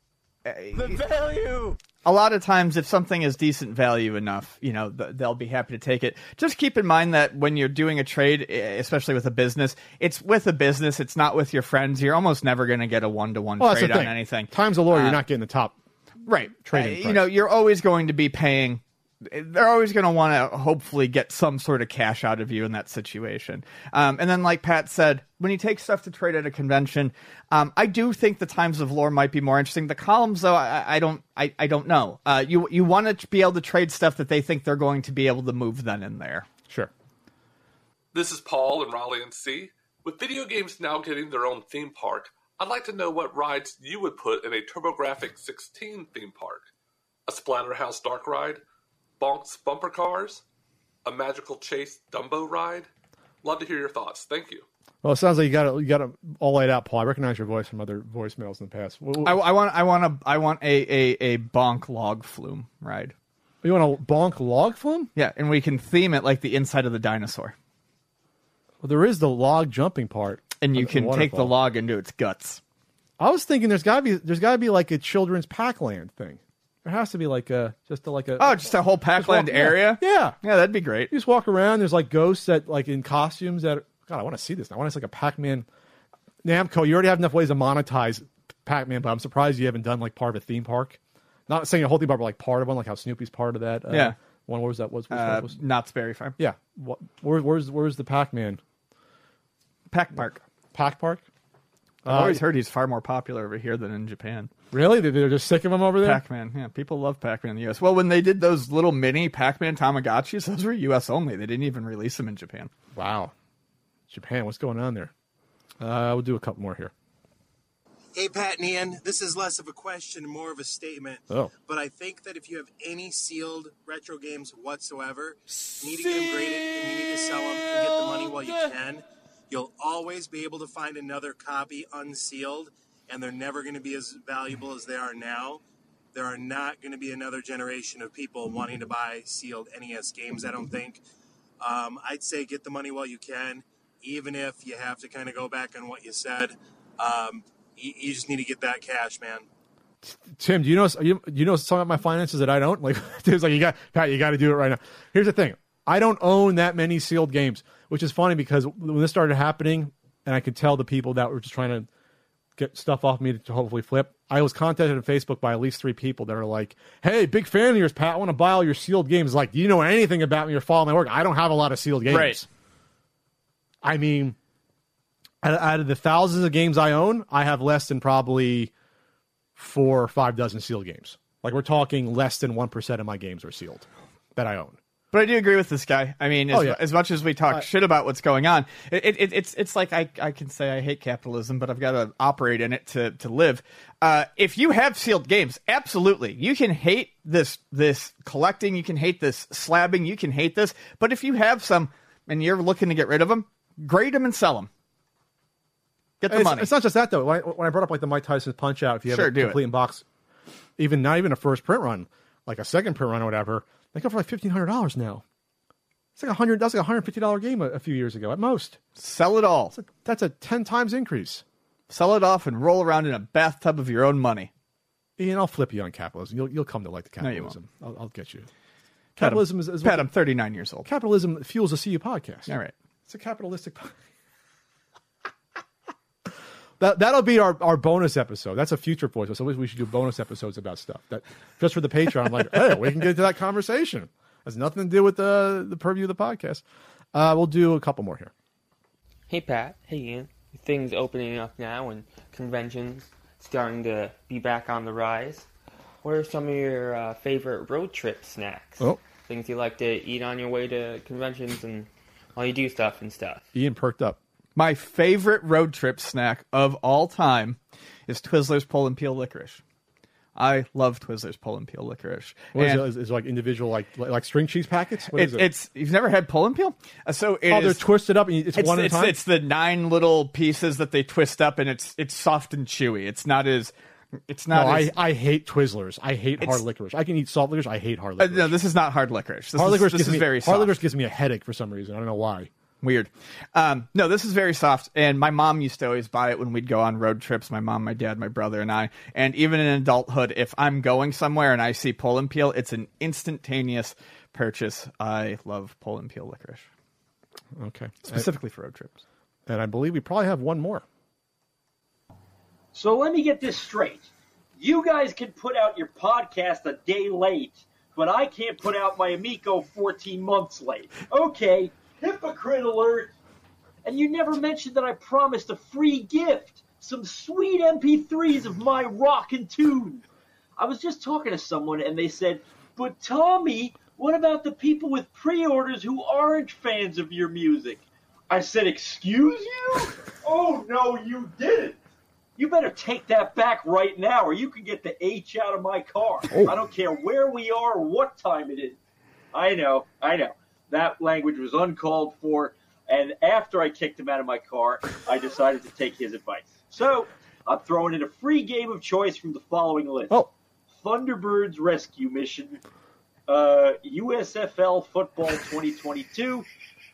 value! A lot of times, if something is decent value enough, they'll be happy to take it. Just keep in mind that when you're doing a trade, especially with a business, it's with a business. It's not with your friends. You're almost never going to get a one-to-one trade on anything.
Times of Lore, you're not getting the top trading price.
You're always going to be paying. They're always going to want to hopefully get some sort of cash out of you in that situation. And then, like Pat said, when you take stuff to trade at a convention, I do think the Times of Lore might be more interesting. The Columns, though, I don't know. You want to be able to trade stuff that they think they're going to be able to move then and there.
Sure.
This is Paul in Raleigh, NC. With video games now getting their own theme park, I'd like to know what rides you would put in a TurboGrafx 16 theme park. A Splatterhouse Dark Ride? Bonk's Bumper Cars? A Magical Chase Dumbo ride? Love to hear your thoughts. Thank you.
Well, it sounds like you got it all laid out, Paul. I recognize your voice from other voicemails in the past.
I want a Bonk Log Flume ride.
You want a Bonk Log Flume?
Yeah, and we can theme it like the inside of the dinosaur.
Well, there is the log jumping part,
and you can take the log into its guts.
I was thinking there's got to be like a children's Pac-Land thing. There has to be just
a whole Pac-Land area.
Yeah,
that'd be great.
You just walk around. There's like ghosts that like in costumes that. God, I want to see this. I want to see like a Pac-Man. Namco, you already have enough ways to monetize Pac-Man, but I'm surprised you haven't done like part of a theme park. Not saying a whole theme park, but like part of one, like how Snoopy's part of that. One. What was that? Which one was
Knott's Berry Farm.
Yeah. Where's the Pac-Man?
Pac Park.
Pac Park.
I've always heard he's far more popular over here than in Japan.
Really? They're just sick of him over there?
Pac-Man. Yeah, people love Pac-Man in the U.S. Well, when they did those little mini Pac-Man Tamagotchis, those were U.S. only. They didn't even release them in Japan.
Wow. Japan, what's going on there? We'll do a couple more here.
Hey, Pat and Ian, this is less of a question, more of a statement.
Oh.
But I think that if you have any sealed retro games whatsoever, you need to get them graded and you need to sell them and get the money while you can. You'll always be able to find another copy unsealed, and they're never going to be as valuable as they are now. There are not going to be another generation of people wanting to buy sealed NES games, I don't think. I'd say get the money while you can, even if you have to kind of go back on what you said. You just need to get that cash, man.
Tim, do you know something about my finances that I don't? Like, it's like you got to do it right now. Here's the thing: I don't own that many sealed games, which is funny because when this started happening, and I could tell the people that were just trying to get stuff off me to hopefully flip. I was contacted on Facebook by at least 3 people that are like, "Hey, big fan of yours, Pat. I want to buy all your sealed games." Like, do you know anything about me or follow my work? I don't have a lot of sealed games.
Right.
I mean, out of the thousands of games I own, I have less than probably 4 or 5 dozen sealed games. Like, we're talking less than 1% of my games are sealed that I own.
But I do agree with this guy. I mean, as much as we talk shit about what's going on, it's like I can say I hate capitalism, but I've got to operate in it to live. If you have sealed games, absolutely, you can hate this collecting, you can hate this slabbing, you can hate this. But if you have some and you're looking to get rid of them, grade them and sell them. Get the money.
It's not just that though. When I brought up like the Mike Tyson Punch Out, if you have a complete in box, not even a first print run, like a second print run or whatever. They go for like $1,500 now. It's like that's like $150 game a few years ago at most.
Sell it all.
That's a 10 times increase.
Sell it off and roll around in a bathtub of your own money.
Ian, I'll flip you on capitalism. You'll come to like the capitalism.
No, you won't.
I'll get you. Capitalism is
Pat, I'm 39 years old.
Capitalism fuels the CU podcast.
All right.
It's a capitalistic That'll be our bonus episode. That's a future voice. So we should do bonus episodes about stuff. That just for the Patreon. I'm like, hey, we can get into that conversation. Has nothing to do with the purview of the podcast. We'll do a couple more here.
Hey, Pat. Hey, Ian. Things opening up now and conventions starting to be back on the rise. What are some of your favorite road trip snacks?
Oh.
Things you like to eat on your way to conventions and while you do stuff and stuff.
Ian perked up.
My favorite road trip snack of all time is Twizzlers Pull and Peel Licorice. I love Twizzlers Pull and Peel Licorice.
What is it like individual like string cheese packets? What is it?
It's you've never had Pull and Peel?
They're twisted up. And it's one at a time.
It's the 9 little pieces that they twist up, and it's soft and chewy. It's not as.
I hate Twizzlers. I hate hard licorice. I can eat salt licorice. I hate hard licorice.
No, this is not hard licorice.
Hard licorice
gives
me a headache for some reason. I don't know why.
Weird. No, this is very soft, and my mom used to always buy it when we'd go on road trips, my mom, my dad, my brother, and I. And even in adulthood, if I'm going somewhere and I see Pull and Peel, it's an instantaneous purchase. I love Pull and Peel licorice.
Okay.
Specifically for road trips.
And I believe we probably have one more.
So let me get this straight. You guys can put out your podcast a day late, but I can't put out my Amico 14 months late. Okay. Hypocrite alert! And you never mentioned that I promised a free gift. Some sweet MP3s of my rockin' tune. I was just talking to someone and they said, but Tommy, what about the people with pre-orders who aren't fans of your music? I said, excuse you? Oh, no, you didn't. You better take that back right now or you can get the H out of my car. Oh. I don't care where we are or what time it is. I know. That language was uncalled for, and after I kicked him out of my car, I decided to take his advice. So, I'm throwing in a free game of choice from the following list.
Oh.
Thunderbirds Rescue Mission, USFL Football 2022,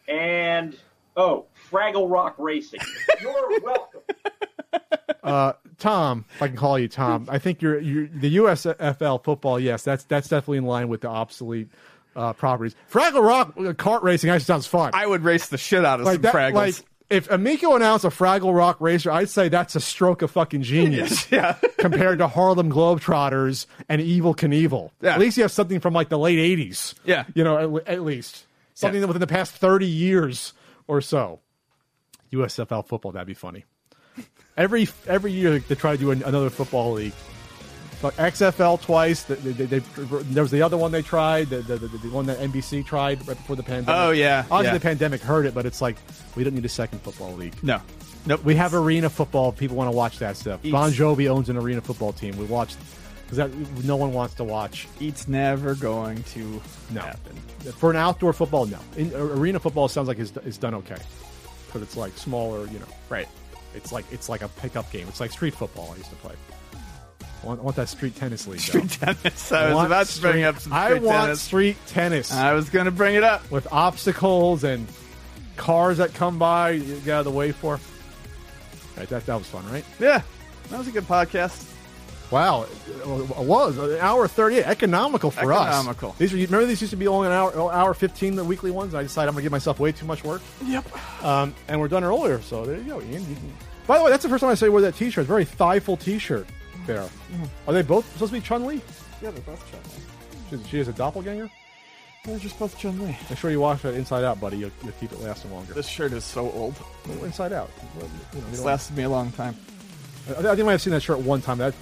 and, Fraggle Rock Racing. You're welcome.
Tom, if I can call you Tom, I think you're the USFL football. Yes, that's definitely in line with the obsolete properties. Fraggle Rock kart racing actually sounds fun.
I would race the shit out of some Fraggles.
Like, if Amico announced a Fraggle Rock racer, I'd say that's a stroke of fucking genius.
Yeah.
Compared to Harlem Globetrotters and Evel Knievel.
Yeah.
At least you have something from like the late 80s.
Yeah.
You know, at least. Something that within the past 30 years or so. USFL football, that'd be funny. Every year they try to do another football league. But XFL twice. There was the other one they tried, the one that NBC tried right before the pandemic.
Oh, yeah.
Obviously, the pandemic hurt it, but it's like, we don't need a second football league.
No. Nope.
We have arena football. People want to watch that stuff. Bon Jovi owns an arena football team. We watch, because no one wants to watch.
It's never going to happen.
For an outdoor football, no. Arena football sounds like it's done okay. But it's like smaller, you know.
Right.
It's like a pickup game. It's like street football I used to play. I want that street tennis league.
Street tennis. I was about to bring up some street tennis.
I want street tennis.
I was going to bring it up.
With obstacles and cars that come by, you get out of the way for. Right, that was fun, right?
Yeah. That was a good podcast.
Wow. It was. An hour 38. Economical for us.
Economical.
Remember these used to be only an hour 15, the weekly ones? I decided I'm going to give myself way too much work.
Yep.
And we're done earlier, so there you go, Ian. By the way, that's the first time I saw you wear that t-shirt. It's a very thigh-full t-shirt there. Mm-hmm. Are they both supposed to be Chun-Li?
Yeah, they're both Chun-Li.
She is a doppelganger?
They're just both Chun-Li.
Make sure you wash that inside out, buddy. You'll keep it lasting longer.
This shirt is so old.
Inside out.
It's lasted me a long time.
I think I might have seen that shirt one time. That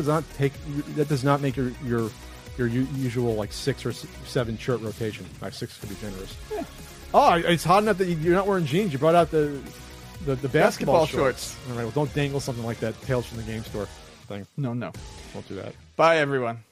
does not make your usual like 6 or 7 shirt rotation. 6 could be generous.
Yeah.
Oh, it's hot enough that you're not wearing jeans. You brought out the basketball
shorts.
All right, well, don't dangle something like that Tales from the Game Store thing.
No.
Don't do that.
Bye, everyone.